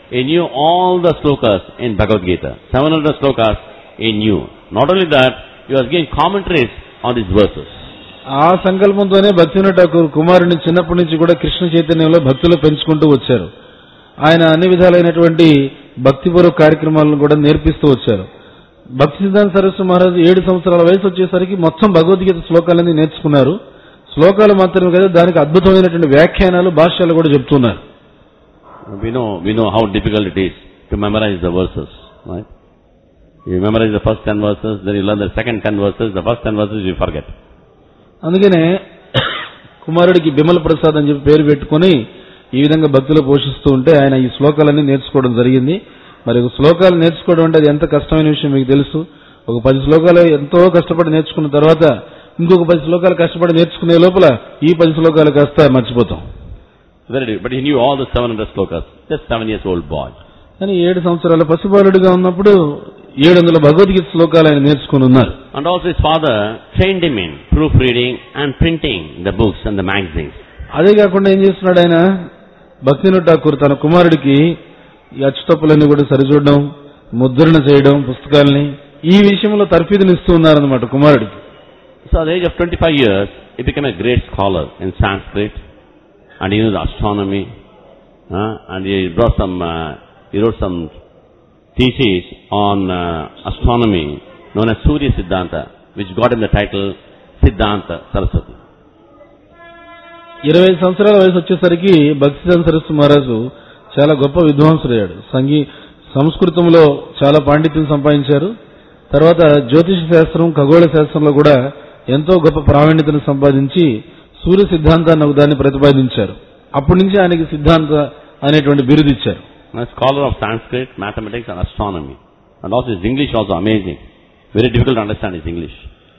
he knew all the slokas in Bhagavad Gita. 700 slokas he knew. Not only that, he was giving commentaries on these verses. ఆ సంకల్పంతోనే భక్తివినోద్ ఠాకూర్ కుమారుని చిన్నప్పటి నుంచి కూడా కృష్ణ చైతన్యంలో భక్తులు పెంచుకుంటూ వచ్చారు. ఆయన అన్ని విధాలైనటువంటి భక్తిపూర్వక కార్యక్రమాలను కూడా నేర్పిస్తూ వచ్చారు. భక్తి సిద్ధాంత సరస్వతి మహారాజు 7 సంవత్సరాల వయసు వచ్చేసరికి మొత్తం భగవద్గీత శ్లోకాలన్నీ నేర్చుకున్నారు. శ్లోకాలు మాత్రమే కదా, దానికి అద్భుతమైనటువంటి వ్యాఖ్యానాలు, భాష్యాలు కూడా చెప్తున్నారు. We know how difficult it is to memorize the verses, right? You memorize the first 10 verses, then you learn the second 10 verses, the first 10 verses you forget. అందుకనే కుమారుడికి బిమల ప్రసాద్ అని చెప్పి పేరు పెట్టుకుని ఈ విధంగా భక్తులు పోషిస్తూ ఉంటే ఆయన ఈ శ్లోకాలన్నీ నేర్చుకోవడం జరిగింది. మరి శ్లోకాలు నేర్చుకోవడం అంటే అది ఎంత కష్టమైన విషయం మీకు తెలుసు. ఒక 10 శ్లోకాలు ఎంతో కష్టపడి నేర్చుకున్న తర్వాత ఇంకొక 10 శ్లోకాలు కష్టపడి నేర్చుకునే లోపల ఈ 10 శ్లోకాలు కాస్త మర్చిపోతాం. But he knew all the 700 slokas, just 7 years old boy. కానీ 7 సంవత్సరాల పసిబాలుడిగా ఉన్నప్పుడు 700 భగవద్గీత శ్లోకాలు ఆయన నేర్చుకుని ఉన్నారు. And also his father trained him in proofreading and printing the books and the magazines. అదే కాకుండా ఏం చేస్తున్నాడు ఆయన, భక్తివినోద్ ఠాకూర్ తన కుమారుడికి ఈ అచ్చుతప్పులన్నీ కూడా సరిచూడడం, ముద్రణ చేయడం పుస్తకాలని, ఈ విషయంలో తర్ఫీదునిస్తూ ఉన్నారన్నమాట కుమారుడికి. So at the age of 25 years, he became a great scholar in Sanskrit, and he knew the astronomy, and he wrote some theses on astronomy known as Surya Siddhanta, which got him the title Siddhanta Saraswati. 20 సంవత్సరాల వయసు వచ్చేసరికి భక్తి సిద్ధాంత సరస్వతి మహారాజు చాలా గొప్ప విద్వాంసుడయ్యాడు. సంస్కృతంలో చాలా పాండిత్యం సంపాదించారు. తర్వాత జ్యోతిష శాస్త్రం, ఖగోళ శాస్త్రంలో కూడా ఎంతో గొప్ప ప్రావీణ్యతను సంపాదించి సూర్య సిద్ధాంతాన్ని ఒక దాన్ని ప్రతిపాదించారు. అప్పటి నుంచి ఆయనకి సిద్ధాంత అనేటువంటి బిరుదు ఇచ్చారు. A scholar of Sanskrit, mathematics and astronomy. And also his English also amazing. Very difficult to understand his English.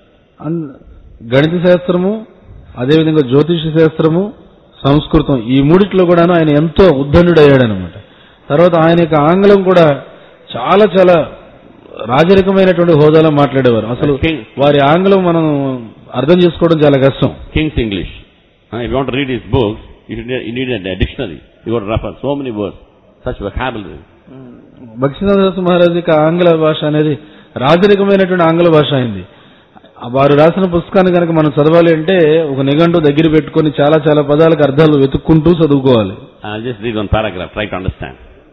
గణిత శాస్త్రము, అదేవిధంగా జ్యోతిష శాస్త్రము, సంస్కృతం, ఈ మూడిట్లో కూడా ఆయన ఎంతో ఉద్ధనుడయ్యాడనమాట. తర్వాత ఆయన యొక్క ఆంగ్లం కూడా చాలా చాలా రాజరికమైనటువంటి హోదాలో మాట్లాడేవారు. అసలు వారి ఆంగ్లం మనం అర్థం చేసుకోవడం చాలా కష్టం. King's English. If you want to read his books, you need a dictionary. You got to refer so many words, such vocabulary. భక్తిసిద్ధాంత మహారాజు యొక్క ఆంగ్ల భాష అనేది రాజరికమైనటువంటి ఆంగ్ల భాష అయింది. వారు రాసిన పుస్తకాన్ని కనుక మనం చదవాలి అంటే ఒక నిఘంటు దగ్గర పెట్టుకుని చాలా చాలా పదాలకు అర్థాలు వెతుక్కుంటూ చదువుకోవాలి. I'll just read one paragraph, try to understand.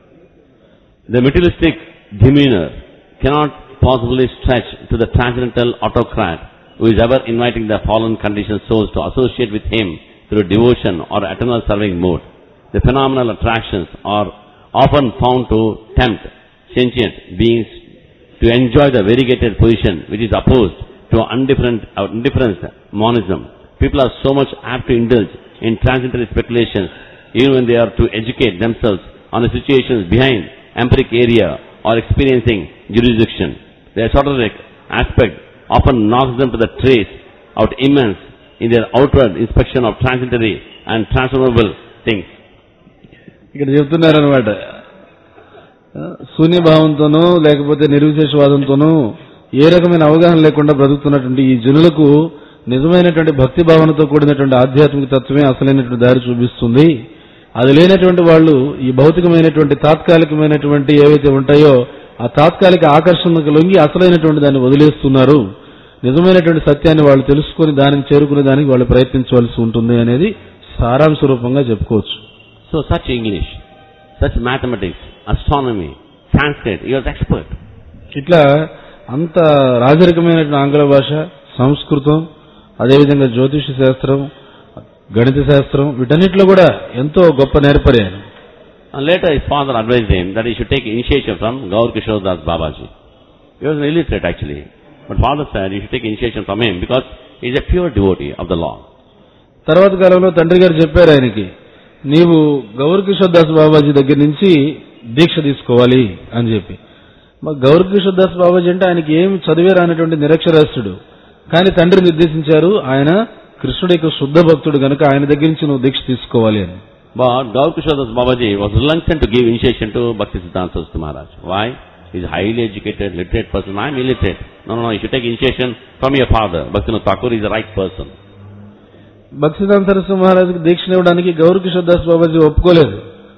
The materialistic demeanor cannot possibly stretch to the transcendental autocrat who is ever inviting the fallen conditioned souls to associate with him through devotion or eternal serving mood. The phenomenal attractions are often found to tempt sentient beings to enjoy the variegated position which is opposed to indifference monism. People are so much apt to indulge in transitory speculations even when they are to educate themselves on the situations behind empiric area or experiencing jurisdiction. The esoteric aspect often knocks them to the trace out immense in their outward inspection of transitory and transformable things. ఇక్కడ చెప్తున్నారనమాట, శూన్యభావంతోనూ లేకపోతే నిర్విశేషవాదంతోనూ ఏ రకమైన అవగాహన లేకుండా బ్రతుకుతున్నటువంటి ఈ జనులకు నిజమైనటువంటి భక్తి భావనతో కూడినటువంటి ఆధ్యాత్మిక తత్వమే అసలైనటువంటి దారి చూపిస్తుంది. అది లేనటువంటి వాళ్ళు ఈ భౌతికమైనటువంటి తాత్కాలికమైనటువంటి ఏవైతే ఉంటాయో ఆ తాత్కాలిక ఆకర్షణకు లొంగి అసలైనటువంటి దాన్ని వదిలేస్తున్నారు. నిజమైనటువంటి సత్యాన్ని వాళ్ళు తెలుసుకుని దానికి చేరుకునే దానికి వాళ్ళు ప్రయత్నించవలసి ఉంటుంది అనేది సారాంశ రూపంగా చెప్పుకోవచ్చు. So such English, such mathematics, astronomy, Sanskrit, he was expert. ఇట్లా అంత రాజరికమైనటువంటి ఆంగ్ల భాష, సంస్కృతం, అదేవిధంగా జ్యోతిష శాస్త్రం, గణిత శాస్త్రం, వీటన్నిటిలో కూడా ఎంతో గొప్ప నేర్పరి ఆయన. And later his father advised him that he should take initiation from Gaur Kishore Das Babaji. He was an illiterate actually, but father said he should take initiation from him because he is a pure devotee of the Lord. తర్వాత కాలంలో తండ్రి గారు చెప్పారు ఆయనకి, నీవు గౌర్ కిషోర్ దాస్ బాబాజీ దగ్గర నుంచి దీక్ష తీసుకోవాలి అని చెప్పి. గౌర్ కిషోర్ దాస్ బాబాజీ అంటే ఆయనకి ఏం చదివే రానటువంటి నిరక్షరాస్యుడు, కానీ తండ్రి నిర్దేశించారు ఆయన కృష్ణుడి యొక్క శుద్ధ భక్తుడు కనుక ఆయన దగ్గర నుంచి నువ్వు దీక్ష తీసుకోవాలి అని. But Gaur Kishore Das Babaji was reluctant to give initiation to Bhakti Siddhanta Saraswati Maharaj. Why? He is a highly educated, literate person. I am illiterate. No, you should take initiation from your father. Bhaktivinoda Thakur is the right person. భక్తి సిద్ధాంత సరస్వతి మహారాజుకి దీక్ష ఇవ్వడానికి గౌర్ కిషోర్ దాస్ బాబాజీ ఒప్పుకోలేదు.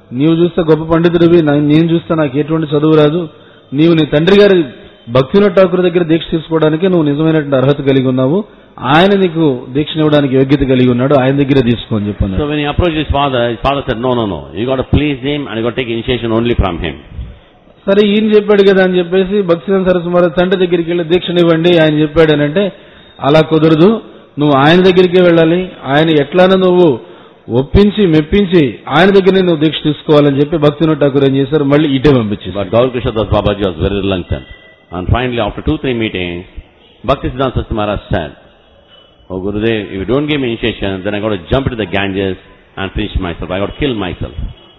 నీవు చూస్తే గొప్ప పండితుడివి, నేను చూస్తే నాకు ఎటువంటి చదువు రాదు, నీవు నీ తండ్రి గారి భక్తివినోద్ ఠాకూర్ దగ్గర దీక్ష తీసుకోవడానికి నువ్వు నిజమైనటువంటి అర్హత కలిగి ఉన్నావు, ఆయన నీకు దీక్ష ఇవ్వడానికి యోగ్యత కలిగి ఉన్నాడు, ఆయన దగ్గర తీసుకో అని చెప్పాను. So when he approached his father said, no, you got to please him and you got to take initiation only from him. సరే ఈయన చెప్పాడు కదా అని చెప్పేసి భక్తివేదాంత సరస్వతి మహారాజ్ తండ్రి దగ్గరికి వెళ్ళి దీక్షనివ్వండి ఆయన చెప్పాడు అని అంటే, అలా కుదరదు, నువ్వు ఆయన దగ్గరికే వెళ్ళాలి, ఆయన ఎట్లానో నువ్వు ఒప్పించి మెప్పించి ఆయన దగ్గరనే నువ్వు దీక్ష తీసుకోవాలని చెప్పి భక్తివినోద్ ఠాకూర్ ఏం చేశారు, మళ్ళీ ఇటే పంపించారు. But Gaur Krishna Das Babaji was very reluctant. And finally, after 2-3 meetings, Bhaktisiddhanta Saraswati Maharaj said, "Oh Gurudev, if you don't give me initiation, then I got to jump into the Ganges and finish myself. I got to kill myself."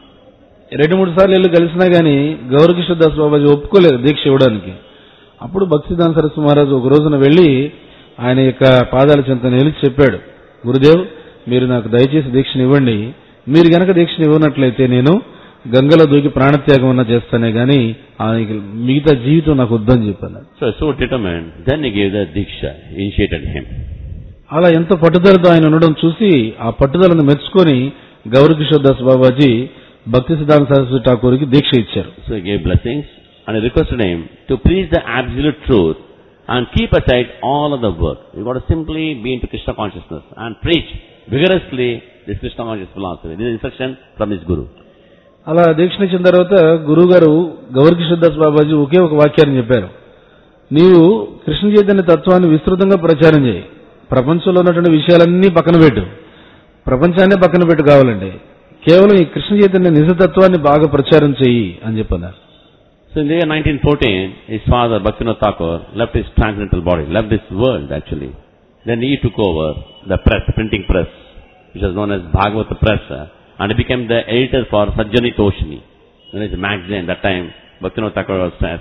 2-3 సార్లు వెళ్ళి కలిసినా గానీ గౌర్ కిషోర్ దాస్ బాబాజీ ఒప్పుకోలేదు దీక్ష ఇవ్వడానికి. అప్పుడు భక్తిసిద్ధాంత సరస్వతి మహారాజు ఒక రోజున వెళ్లి ఆయన యొక్క పాదాల చెంత నిలిచి చెప్పాడు, గురుదేవ్ మీరు నాకు దయచేసి దీక్షను ఇవ్వండి, మీరు గనక దీక్షను ఇవ్వనట్లయితే నేను గంగలో దూకి ప్రాణత్యాగం అన్నా చేస్తానే గానీ మిగతా జీవితం నాకు వద్దని చెప్పాను. So determined, then he gave the Diksha, initiated him. అలా ఎంత పట్టుదలతో ఆయన ఉండడం చూసి ఆ పట్టుదలను మెచ్చుకొని గౌర్ కిషోర్ దాస్ బాబాజీ భక్తి సిద్ధాంత సరస్వతి ఠాకూర్కి దీక్ష ఇచ్చారు. So he gave blessings and he requested him to preach the absolute truth and keep aside all other work. You got to simply be into Krishna consciousness and preach vigorously this Krishna conscious philosophy. This is instruction from his Guru. అలా దీక్ష ఇచ్చిన తర్వాత గురువు గారు గౌర్ కిషోర్ దాస్ బాబాజీ ఒకే ఒక వాక్యాన్ని చెప్పారు, నీవు కృష్ణ చైతన్య తత్వాన్ని విస్తృతంగా ప్రచారం చేయి, ప్రపంచంలో ఉన్నటువంటి విషయాలన్నీ పక్కన పెట్టు, ప్రపంచాన్నే పక్కన పెట్టు కావాలండి, కేవలం ఈ కృష్ణ చైతన్య నిజతత్వాన్ని బాగా ప్రచారం చెయ్యి అని చెప్పన్నారు. So in the year 1914, his father Bhaktivinoda Thakur left his transcendental body, left this world actually. Then he took over the press, printing press, which was known as Bhagavata Press, and he became the editor for Sajjani Toshini. When his magazine, that time Bhaktivinoda Thakur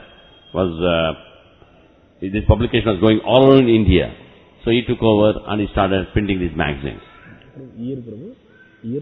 this publication was going all over in India. So he took over and he started printing these magazines. Year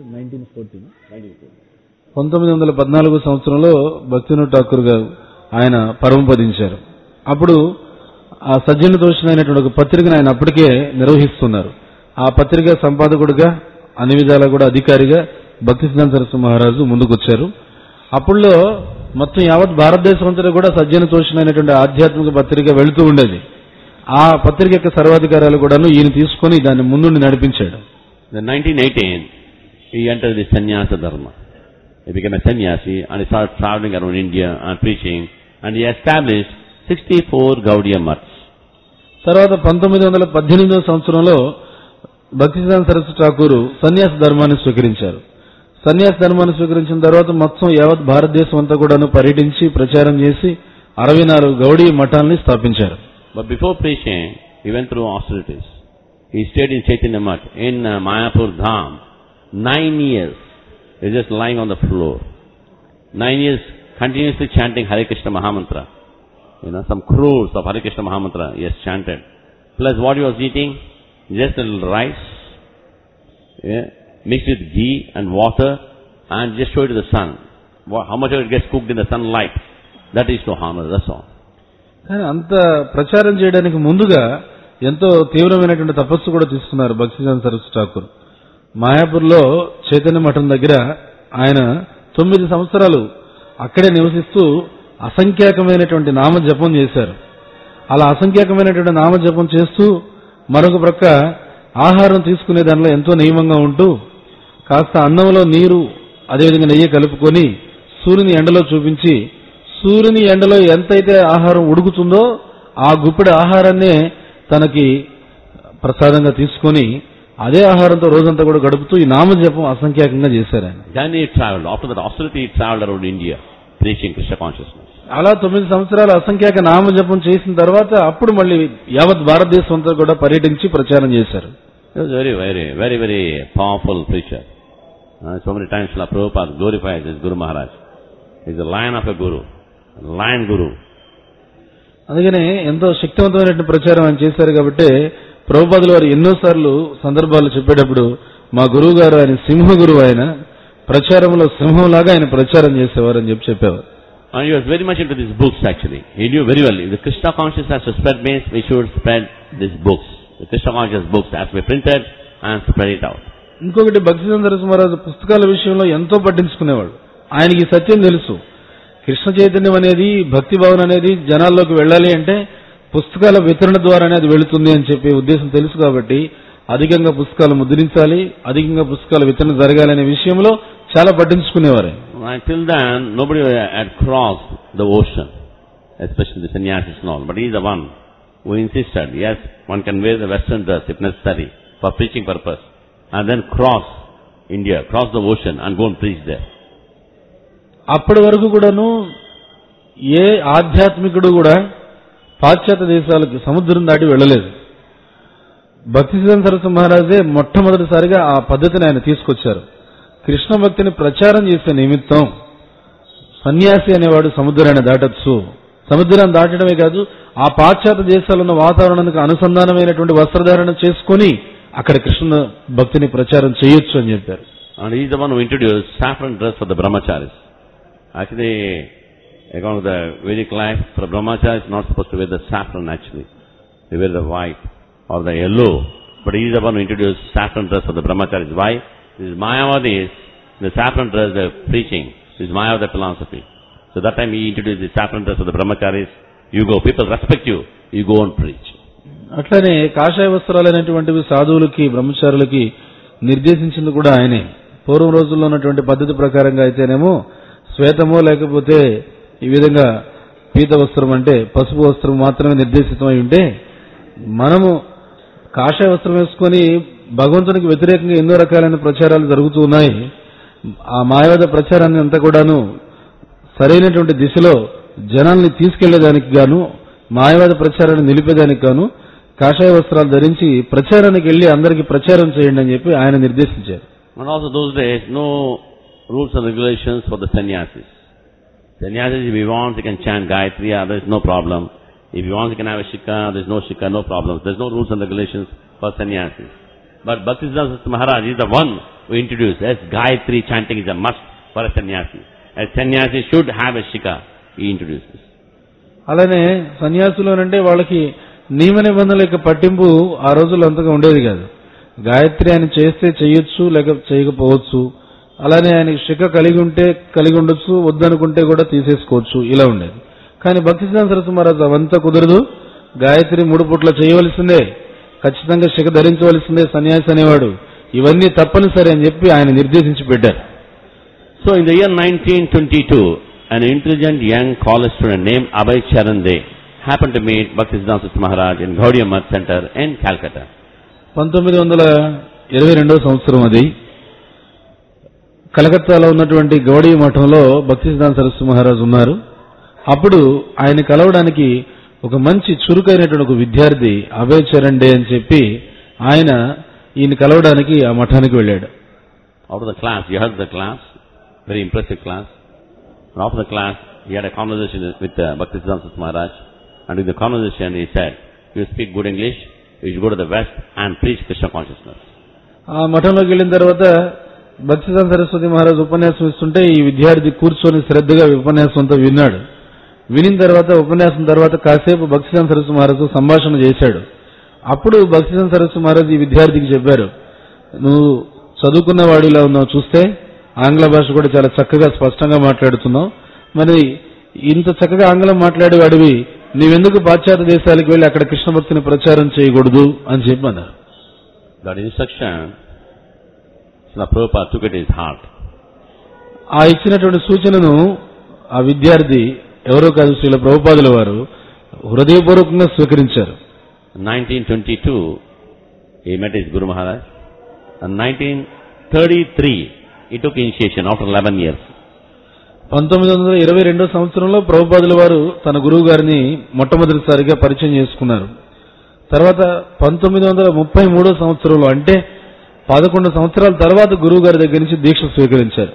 1914 సంవత్సరంలో భక్తివినోద్ ఠాకూర్ గారు ఆయన పరమపదించారు. అప్పుడు ఆ సజ్జన దోషణ అయినటువంటి ఒక పత్రికను ఆయన అప్పటికే నిర్వహిస్తున్నారు. ఆ పత్రిక సంపాదకుడిగా అన్ని విధాలా కూడా అధికారిగా భక్తి సిద్ధాంత సరస్వతి మహారాజు ముందుకొచ్చారు. అప్పుడులో మొత్తం యావత్ భారతదేశం అంతా కూడా సజ్జన దోషణ అయినటువంటి ఆధ్యాత్మిక పత్రిక వెళుతూ ఉండేది. ఆ పత్రిక యొక్క సర్వాధికారాలు కూడాను ఈయన తీసుకుని దాన్ని ముందుండి నడిపించాడు. In 1918, he entered the sannyasa dharma. He became a sannyasi and he started traveling around India and preaching, and he established 64 Gaudiya Maths. తర్వాత 1918 సంవత్సరంలో భక్తిసిద్ధాంత సరస్వతి ఠాకూర్ సన్యాస ధర్మాన్ని స్వీకరించారు. సన్యాస ధర్మాన్ని స్వీకరించిన తర్వాత మొత్తం యావత్ భారతదేశం అంతా కూడాను పర్యటించి ప్రచారం చేసి 64 గౌడీ మఠాలని స్థాపించారు. But before preaching, he went through austerities. He stayed in Chaitanya Math in Mayapur Dham 9 years. He just lying on the floor. 9 years continuously chanting Hare Krishna Mahamantra. Some crores of Hare Krishna Mahamantra he has chanted. Plus what he was eating, just a little rice, mixed with ghee and water, and just show it to the sun. How much of it gets cooked in the sunlight, that is to honor, that's all. కానీ అంత ప్రచారం చేయడానికి ముందుగా ఎంతో తీవ్రమైనటువంటి తపస్సు కూడా తీసుకున్నారు భక్తిసిద్ధాంత సరస్వతి ఠాకూర్. మాయాపూర్లో చైతన్య మఠం దగ్గర ఆయన 9 సంవత్సరాలు అక్కడే నివసిస్తూ అసంఖ్యాకమైనటువంటి నామ జపం చేశారు. అలా అసంఖ్యాకమైనటువంటి నామ జపం చేస్తూ మరొక ప్రక్క ఆహారం తీసుకునే దానిలో ఎంతో నియమంగా ఉంటూ కాస్త అన్నంలో నీరు అదేవిధంగా నెయ్యి కలుపుకొని సూర్యుని ఎండలో చూపించి సూర్యుని ఎండలో ఎంతైతే ఆహారం ఉడుకుతుందో ఆ గుప్పెడి ఆహారాన్నే తనకి ప్రసాదంగా తీసుకొని అదే ఆహారంతో రోజంతా కూడా గడుపుతూ ఈ నామజపం అసంఖ్యాకంగా చేశారు ఆయన. Then he traveled. After that austerity, he traveled around India preaching Krishna consciousness. అలా 9 సంవత్సరాలు అసంఖ్యాక నామజపం చేసిన తర్వాత అప్పుడు మళ్ళీ యావత్ భారతదేశం అంతా కూడా పర్యటించి ప్రచారం చేశారు. He was very, very, very, very powerful preacher. So many times Srila Prabhupada glorifies his Guru Maharaj. He is the lion of a Guru, lion Guru. అందుకనే ఎంతో శక్తివంతమైనటువంటి ప్రచారం ఆయన చేశారు కాబట్టి ప్రభుపాదులు వారు ఎన్నోసార్లు సందర్భాలు చెప్పేటప్పుడు మా గురువు గారు ఆయన సింహ గురువు, ఆయన ప్రచారంలో సింహంలాగా ఆయన ప్రచారం చేసేవారు అని చెప్పేవారు. And he was very much into these books actually. He knew very well, if the Krishna consciousness has to spread means we should spread these books. The Krishna consciousness books has to be printed and spread it out. ఇంకొకటి భక్తిసిద్ధాంత సరస్వతి మహారాజు పుస్తకాల విషయంలో ఎంతో పట్టించుకునేవాడు. ఆయనకి ఈ సత్యం తెలుసు. కృష్ణ చైతన్యం అనేది, భక్తి భావన అనేది జనాల్లోకి వెళ్ళాలి అంటే పుస్తకాల వితరణ ద్వారానే అది వెళుతుంది అని చెప్పే ఉద్దేశం తెలుసు. కాబట్టి అధికంగా పుస్తకాలు ముద్రించాలి, అధికంగా పుస్తకాల వితరణ జరగాలనే విషయంలో చాలా పట్టించుకునేవారు. Until then, nobody had crossed the ocean, especially the sannyasis and all. But he is the one who insisted, yes, one can wear the western dress if necessary for preaching purpose, and then cross India, cross the ocean and go and preach there. అప్పటి వరకు కూడాను ఏ ఆధ్యాత్మికుడు కూడా పాశ్చాత్య దేశాలకు సముద్రం దాటి వెళ్ళలేదు. భక్తి సిద్ధాంత సరస్వతి మహారాజే మొట్టమొదటిసారిగా ఆ పద్ధతిని ఆయన తీసుకొచ్చారు. కృష్ణ భక్తిని ప్రచారం చేసే నిమిత్తం సన్యాసి అనేవాడు సముద్రాన్ని దాటొచ్చు. సముద్రాన్ని దాటడమే కాదు, ఆ పాశ్చాత్య దేశాల్లో ఉన్న వాతావరణానికి అనుసంధానమైనటువంటి వస్త్రధారణ చేసుకుని అక్కడ కృష్ణ భక్తిని ప్రచారం చేయొచ్చు అని చెప్పారు. And he is the one who introduced saffron dress for the brahmacharis. Actually, according to the Vedic life, for a brahmachari is not supposed to wear the saffron actually. They wear the white or the yellow. But he is the one who introduced saffron dress for the brahmacharis. Why? This is Mayavadis, the saffron dress they are preaching. This is Mayavada philosophy. So that time he introduced the saffron dress for the brahmacharis. You go, people respect you, you go and preach. అట్లనే కాషాయ వస్త్రాలైనటువంటివి సాధువులకి బ్రహ్మచారులకి నిర్దేశించింది కూడా ఆయనే. పూర్వం రోజుల్లో ఉన్నటువంటి పద్ధతి ప్రకారంగా అయితేనేమో శ్వేతమో లేకపోతే ఈ విధంగా పీత వస్త్రం అంటే పసుపు వస్త్రం మాత్రమే నిర్దేశితమై ఉంటే, మనము కాషాయ వస్త్రం వేసుకొని భగవంతునికి వ్యతిరేకంగా ఎన్నో రకాలైన ప్రచారాలు జరుగుతూ ఉన్నాయి. ఆ మాయవాద ప్రచారాన్ని అంతా కూడాను సరైనటువంటి దిశలో జనాల్ని తీసుకెళ్లేదానికి గాను, మాయవాద ప్రచారాన్ని నిలిపేదానికి గాను కాషాయ వస్త్రాలు ధరించి ప్రచారానికి వెళ్లి అందరికీ ప్రచారం చేయండి అని చెప్పి ఆయన నిర్దేశించారు. And also those days, no rules and regulations for the sannyasis. Sannyasis, if he wants, he can chant Gayatri, there is no problem. If he wants, he can have a shikha, there is no shikha, no problem. There is no rules and regulations for sannyasis. But Bhaktisiddhanta Saraswati Maharaj is the one who introduced, yes, Gayatri chanting is a must for a sannyasi. A sannyasi should have a shikha. He introduced this. అలానే సన్యాసులోనంటే వాళ్ళకి నియమ నిబంధనల యొక్క పట్టింపు ఆ రోజుల్లో అంతగా ఉండేది కాదు. గాయత్రి ఆయన చేస్తే చేయొచ్చు, లేక చేయకపోవచ్చు. అలానే ఆయన శిఖ కలిగి ఉంటే కలిగి ఉండొచ్చు, వద్దనుకుంటే కూడా తీసేసుకోవచ్చు, ఇలా ఉండేది. కానీ భక్తిసిద్ధాంత సరస్వతి మహారాజ్ అవంతా కుదరదు. గాయత్రి 3 పూట్ల చేయవలసిందే, ఖచ్చితంగా శిఖ ధరించవలసిందే సన్యాసి అనేవాడు, ఇవన్నీ తప్పనిసరి అని చెప్పి ఆయన నిర్దేశించి పెట్టారు. So in the year 1922, an intelligent young college student named Abhay Charande happened to meet Bhaktisiddhanta Saraswati Maharaj in Gaudiya Math Center in Calcutta. 1922 సంవత్సరం అది. కలకత్తాలో ఉన్నటువంటి గౌడీయ మఠంలో భక్తిసిద్ధాంత సరస్వతి మహారాజ్ ఉన్నారు. అప్పుడు ఆయన కలవడానికి ఒక మంచి చురుకైనటువంటి ఒక విద్యార్థి అభయ్ చరండే అని చెప్పి ఆయన ఈయన కలవడానికి ఆ మఠానికి వెళ్ళాడు. After the class, you heard the class, very impressive class. And after the class, he had a conversation with Bhaktisiddhanta Saraswati Maharaj. And in the conversation, he said, "You speak good English. You should go to the West and preach Krishna consciousness." ఆ మఠంలోకి వెళ్ళిన తర్వాత భక్తిసిద్ధాంత సరస్వతి మహారాజ్ ఉపన్యాసం ఇస్తుంటే ఈ విద్యార్థి కూర్చొని శ్రద్ధగా ఉపన్యాసం అంతా విన్నాడు. వినిన తర్వాత ఉపన్యాసం తర్వాత కాసేపు భక్తిసిద్ధాంత సరస్వతి మహారాజ్ సంభాషణ చేశాడు. అప్పుడు భక్తిసిద్ధాంత సరస్వతి మహారాజ్ ఈ విద్యార్థికి చెప్పారు, "నువ్వు చదువుకున్న వాడిలా ఉన్నావు, చూస్తే ఆంగ్ల భాష కూడా చాలా చక్కగా స్పష్టంగా మాట్లాడుతున్నావు. మరి ఇంత చక్కగా ఆంగ్లం మాట్లాడేవాడివి నీవెందుకు పాశ్చాత్య దేశాలకు వెళ్లి అక్కడ కృష్ణ భక్తిని ప్రచారం చేయకూడదు" అని చెప్పి అన్నారు. That instruction, Srila Prabhupada took it in his heart. ఆ ఇచ్చినటువంటి సూచనను ఆ విద్యార్థి ఎవరో కాదు శ్రీల ప్రభుపాదుల వారు హృదయపూర్వకంగా స్వీకరించారు. 1922, he met his Guru Maharaj. And 1933, he took initiation after 11 years. 1922 సంవత్సరంలో ప్రభుపాదుల వారు తన గురువు గారిని మొట్టమొదటిసారిగా పరిచయం చేసుకున్నారు. తర్వాత 1933 సంవత్సరంలో అంటే 11 సంవత్సరాల తర్వాత గురువు గారి దగ్గర నుంచి దీక్ష స్వీకరించారు.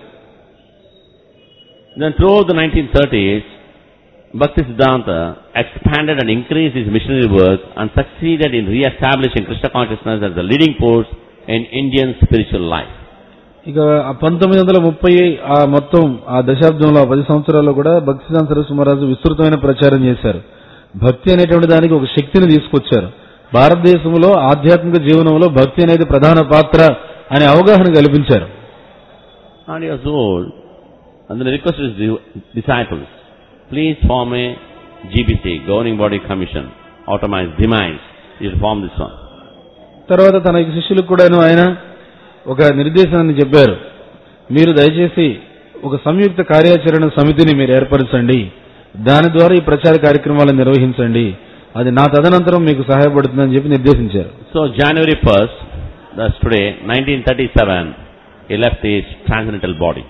Then throughout the 1930s, Bhaktisiddhanta expanded and increased his missionary work and succeeded in re-establishing Krishna consciousness as the leading force in Indian spiritual life. ఇక 1930 ఆ మొత్తం ఆ దశాబ్దంలో 10 సంవత్సరాల్లో కూడా భక్తిసిద్ధాంత సరస్వతి మహారాజు విస్తృతమైన ప్రచారం చేశారు. భక్తి అనేటువంటి దానికి ఒక శక్తిని తీసుకొచ్చారు. భారతదేశంలో ఆధ్యాత్మిక జీవనంలో భక్తి అనేది ప్రధాన పాత్ర అనే అవగాహన కల్పించారు. And he was told, And then he requested his disciples, please form a GBC, Governing Body Commission, out of my demise, you should form this one. తర్వాత తన శిష్యులకు కూడాను ఆయన ఒక నిర్దేశాన్ని చెప్పారు. మీరు దయచేసి ఒక సంయుక్త కార్యాచరణ సమితిని మీరు ఏర్పరచండి, దాని ద్వారా ఈ ప్రచార కార్యక్రమాలను నిర్వహించండి, అది నా తదనంతరం మీకు సహాయపడుతుందని చెప్పి నిర్దేశించారు. So January 1st, that's today, 1937, he left his transcendental body.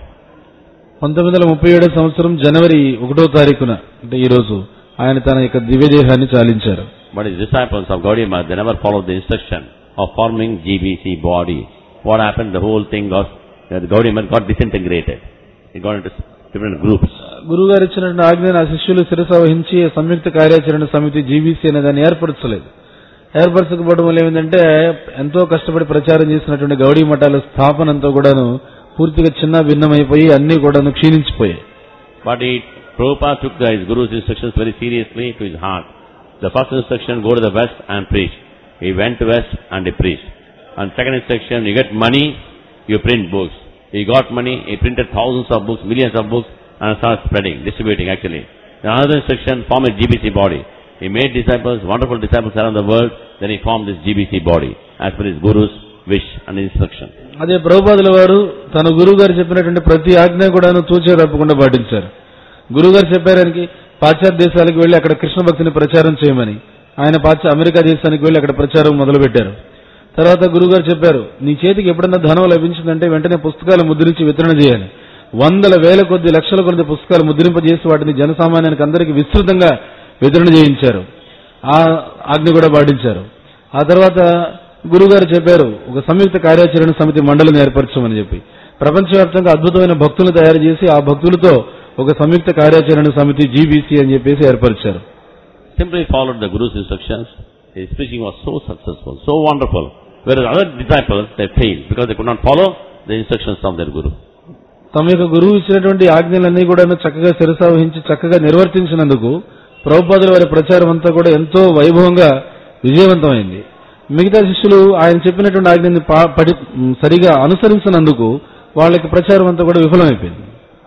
1937 సంవత్సరం జనవరి 1వ తారీఖున అంటే ఈ రోజు ఆయన తన యొక్క దివ్యదేహాన్ని చాలించారు. But his disciples of Gaudiya Math, they never followed the instruction of forming GBC body. What happened? The whole thing got, the Gaudiya Math got disintegrated. It got into different groups. గురుగారు ఇచ్చినటువంటి ఆజ్ఞను ఆ శిష్యులు శిరస వహించి సంయుక్త కార్యాచరణ సమితి జీబీసీ అనే దాన్ని ఏర్పరచలేదు. ఏర్పరచకపోవడం వల్ల ఏమిటంటే ఎంతో కష్టపడి ప్రచారం చేసినటువంటి గౌడీ మఠాల స్థాపన అంతా కూడాను పూర్తిగా చిన్న భిన్నమైపోయి అన్ని కూడాను క్షీణించిపోయాయి. But Prabhupada took his Guru's instructions very seriously to his heart. The first instruction, go to the West and preach. He went to West and he preached. And second instruction, you get money, you print books. He got money, he printed thousands of books, millions of books, and started spreading, distributing actually. The another instruction, form a GBC body. He made disciples, wonderful disciples around the world, then he formed this GBC body, as per his Guru's wish and instruction. అదే ప్రభుపాదుల వారు తన గురువు గారు చెప్పినటువంటి ప్రతి ఆజ్ఞ కూడాను తూచే తప్పకుండా పాటించారు. గురువుగారు చెప్పారానికి పాశ్చాత్య దేశాలకు వెళ్లి అక్కడ కృష్ణ భక్తిని ప్రచారం చేయమని ఆయన అమెరికా దేశానికి వెళ్లి అక్కడ ప్రచారం మొదలుపెట్టారు. తర్వాత గురువుగారు చెప్పారు, నీ చేతికి ఎప్పుడన్నా ధనం లభించిందంటే వెంటనే పుస్తకాలు ముద్రించి వితరణ చేయాలి. వందల వేల కొద్ది లక్షల కొద్ది పుస్తకాలు ముద్రింపజేసి వాటిని జనసామాన్యానికి అందరికీ విస్తృతంగా వితరణ చేయించారు. ఆ ఆజ్ఞ కూడా పాటించారు. ఆ తర్వాత గురుగారు చెప్పారు, ఒక సంయుక్త కార్యాచరణ సమితి మండలిని ఏర్పరచమని చెప్పి ప్రపంచవ్యాప్తంగా అద్భుతమైన భక్తులు తయారు చేసి ఆ భక్తులతో ఒక సంయుక్త కార్యాచరణ సమితి జీబీసీ అని చెప్పేసి ఏర్పరిచారు. Simply followed the Guru's instructions. His preaching was so successful, so wonderful. Whereas other disciples, they failed because they could not follow the instructions of their Guru. తమ యొక్క గురువు ఇచ్చినటువంటి ఆజ్ఞలన్నీ కూడా చక్కగా శిరస వహించి చక్కగా నిర్వర్తించినందుకు ప్రభుపాదుల వారి ప్రచారం అంతా కూడా ఎంతో వైభవంగా విజయవంతమైంది. మిగతా శిష్యులు ఆయన చెప్పినటువంటి ఆజ్ఞని సరిగా అనుసరించినందుకు వాళ్ళకి ప్రచారం అంతా కూడా విఫలమైపోయింది.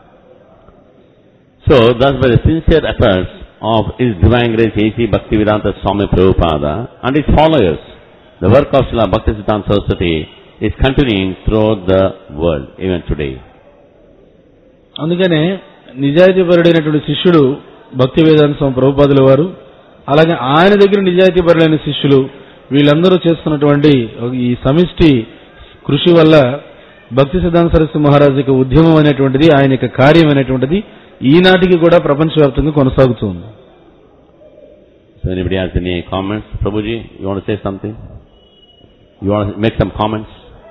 So, thus by the sincere efforts of His Divine Grace A.C. Bhaktivedanta Swami Prabhupada and his followers, the work of Srila Bhaktisiddhanta Saraswati is continuing throughout the world, even today. అందుకనే నిజాయితీపరుడైనటువంటి శిష్యుడు భక్తివేదాంత స్వామి ప్రభుపాదుల వారు, అలాగే ఆయన దగ్గర నిజాయితీపరులైన శిష్యులు వీళ్ళందరూ చేస్తున్నటువంటి ఈ సమిష్టి కృషి వల్ల భక్తి సిద్ధాంత సరస్వతి మహారాజు యొక్క ఉద్యమం అనేటువంటిది, ఆయన యొక్క కార్యం అనేటువంటిది ఈనాటికి కూడా ప్రపంచవ్యాప్తంగా కొనసాగుతుంది. So anybody has any comments? Prabhuji, you want to say something? You want to make some comments?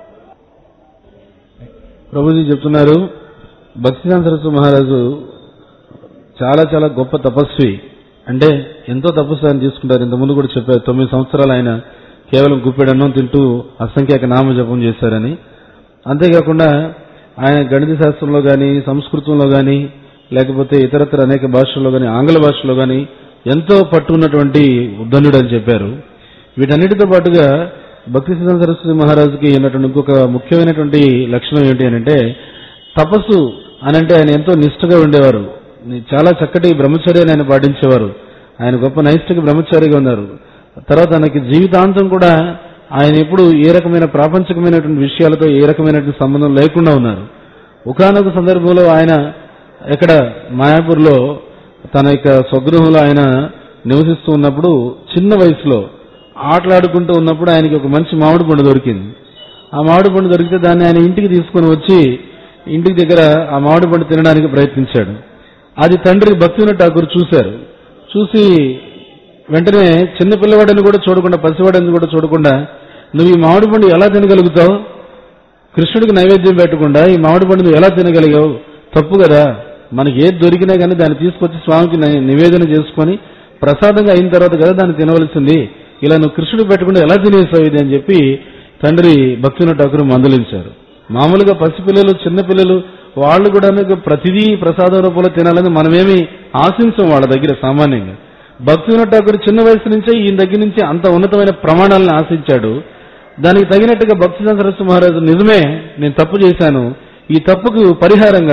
Prabhuji చెప్తున్నారు, భక్తి సిద్ధాంత సరస్వతి మహారాజు చాలా చాలా గొప్ప తపస్వి. అంటే ఎంతో తపస్సు ఆయన తీసుకుంటారు. ఇంతకుముందు కూడా చెప్పారు, 9 సంవత్సరాలు ఆయన కేవలం గుప్పెడన్నం తింటూ అసంఖ్యాక నామ జపం చేశారని. అంతేకాకుండా ఆయన గణిత శాస్త్రంలో కానీ, సంస్కృతంలో కానీ, లేకపోతే ఇతరత్ర అనేక భాషల్లో కానీ, ఆంగ్ల భాషలో కానీ ఎంతో పట్టు ఉన్నటువంటి ఉద్ధనుడు అని చెప్పారు. వీటన్నిటితో పాటుగా భక్తి సిద్ధాంత సరస్వతి మహారాజుకి ఉన్నటువంటి ఇంకొక ముఖ్యమైనటువంటి లక్షణం ఏంటి అంటే తపస్సు అనంటే ఆయన ఎంతో నిష్ఠగా ఉండేవారు. చాలా చక్కటి బ్రహ్మచర్యాన్ని ఆయన పాటించేవారు. ఆయన గొప్ప నైష్ఠిక బ్రహ్మచారిగా ఉన్నారు. తర్వాత ఆయనకి జీవితాంతం కూడా ఆయన ఎప్పుడు ఏ రకమైన ప్రాపంచికమైనటువంటి విషయాలతో ఏ రకమైనటువంటి సంబంధం లేకుండా ఉన్నారు. ఒకానొక సందర్భంలో ఆయన ఎక్కడ మాయాపూర్లో తన యొక్క స్వగృహంలో ఆయన నివసిస్తూ ఉన్నప్పుడు చిన్న వయసులో ఆటలాడుకుంటూ ఉన్నప్పుడు ఆయనకి ఒక మంచి మామిడి పండు దొరికింది. ఆ మామిడి పండు దొరికితే దాన్ని ఆయన ఇంటికి తీసుకుని వచ్చి ఇంటికి దగ్గర ఆ మామిడి పండు తినడానికి ప్రయత్నించాడు. అది తండ్రి భక్తివినోద్ ఠాకూర్ చూశారు. చూసి వెంటనే చిన్న పిల్లవాడిని కూడా చూడకుండా, పసివాడిని కూడా చూడకుండా, నువ్వు ఈ మామిడి పండు ఎలా తినగలుగుతావు? కృష్ణుడికి నైవేద్యం పెట్టకుండా ఈ మామిడి పండు నువ్వు ఎలా తినగలిగావు? తప్పు కదా. మనకి ఏది దొరికినా కానీ దాన్ని తీసుకొచ్చి స్వామికి నివేదన చేసుకుని ప్రసాదంగా అయిన తర్వాత కదా దాన్ని తినవలసింది. ఇలా నువ్వు కృష్ణుడికి పెట్టకుండా ఎలా తినేసావు ఇది అని చెప్పి తండ్రి భక్తివినోద్ ఠాకూర్ మందలించారు. మామూలుగా పసిపిల్లలు, చిన్నపిల్లలు వాళ్ళు కూడా ప్రతిదీ ప్రసాద రూపంలో తినాలని మనమేమి ఆశించం వాళ్ళ దగ్గర సామాన్యంగా. భక్తివినోద్ ఠాకూర్ చిన్న వయసు నుంచే ఈయన దగ్గర నుంచి అంత ఉన్నతమైన ప్రమాణాలను ఆశించాడు. దానికి తగినట్టుగా భక్తి సిద్ధాంత సరస్వతి మహారాజు, నిజమే నేను తప్పు చేశాను, ఈ తప్పుకు పరిహారంగా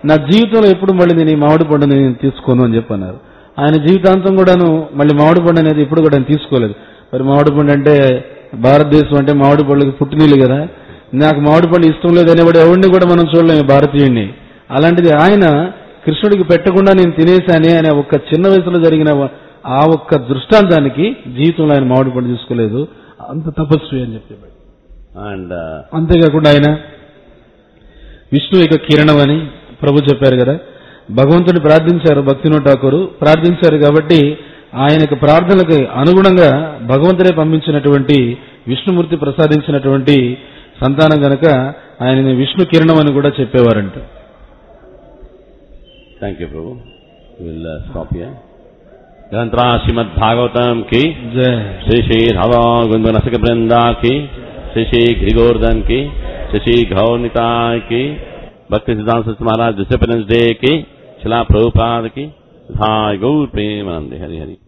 నా జీవితంలో ఎప్పుడు మళ్ళీ నేను ఈ మామిడి పండు నేను తీసుకోను అని చెప్పి అన్నారు. ఆయన జీవితాంతం కూడాను మళ్ళీ మామిడి పండు అనేది ఇప్పుడు కూడా ఆయన తీసుకోలేదు. మరి మామిడి పండు అంటే భారతదేశం అంటే మామిడి పళ్ళకి పుట్టినీళ్ళు కదా, నాకు మామిడి పండు ఇష్టం లేదు అనేవాడు ఎవరిని కూడా మనం చూడలేము భారతీయుడిని. అలాంటిది ఆయన కృష్ణుడికి పెట్టకుండా నేను తినేశానే అనే ఒక్క చిన్న వయసులో జరిగిన ఆ ఒక్క దృష్టాంతానికి జీవితంలో ఆయన మామిడి పండు తీసుకోలేదు. అంత తపస్వి అని చెప్పి. And అంతేకాకుండా ఆయన విష్ణు యొక్క కిరణం అని ప్రభు చెప్పారు కదా. భగవంతుని ప్రార్థించారు భక్తినో ఠాకూరు, ప్రార్థించారు కాబట్టి ఆయనకు ప్రార్థనలకు అనుగుణంగా భగవంతుడే పంపించినటువంటి విష్ణుమూర్తి ప్రసాదించినటువంటి సంతానం గనక ఆయనని విష్ణు కిరణం అని కూడా చెప్పేవారంట. Thank you, Prabhu. We'll stop here. Grantra Srimad Bhagavatam ki జై. Shri Shri Radha Govinda Nasika Brinda ki Shri Shri Grigordhan ki Shri Shri Gaurnita ki Bhakti Siddhanta Saraswati Maharaj Disappearance Day ki Srila Prabhupada ki Dhai Gaur Premanande Hari Hari.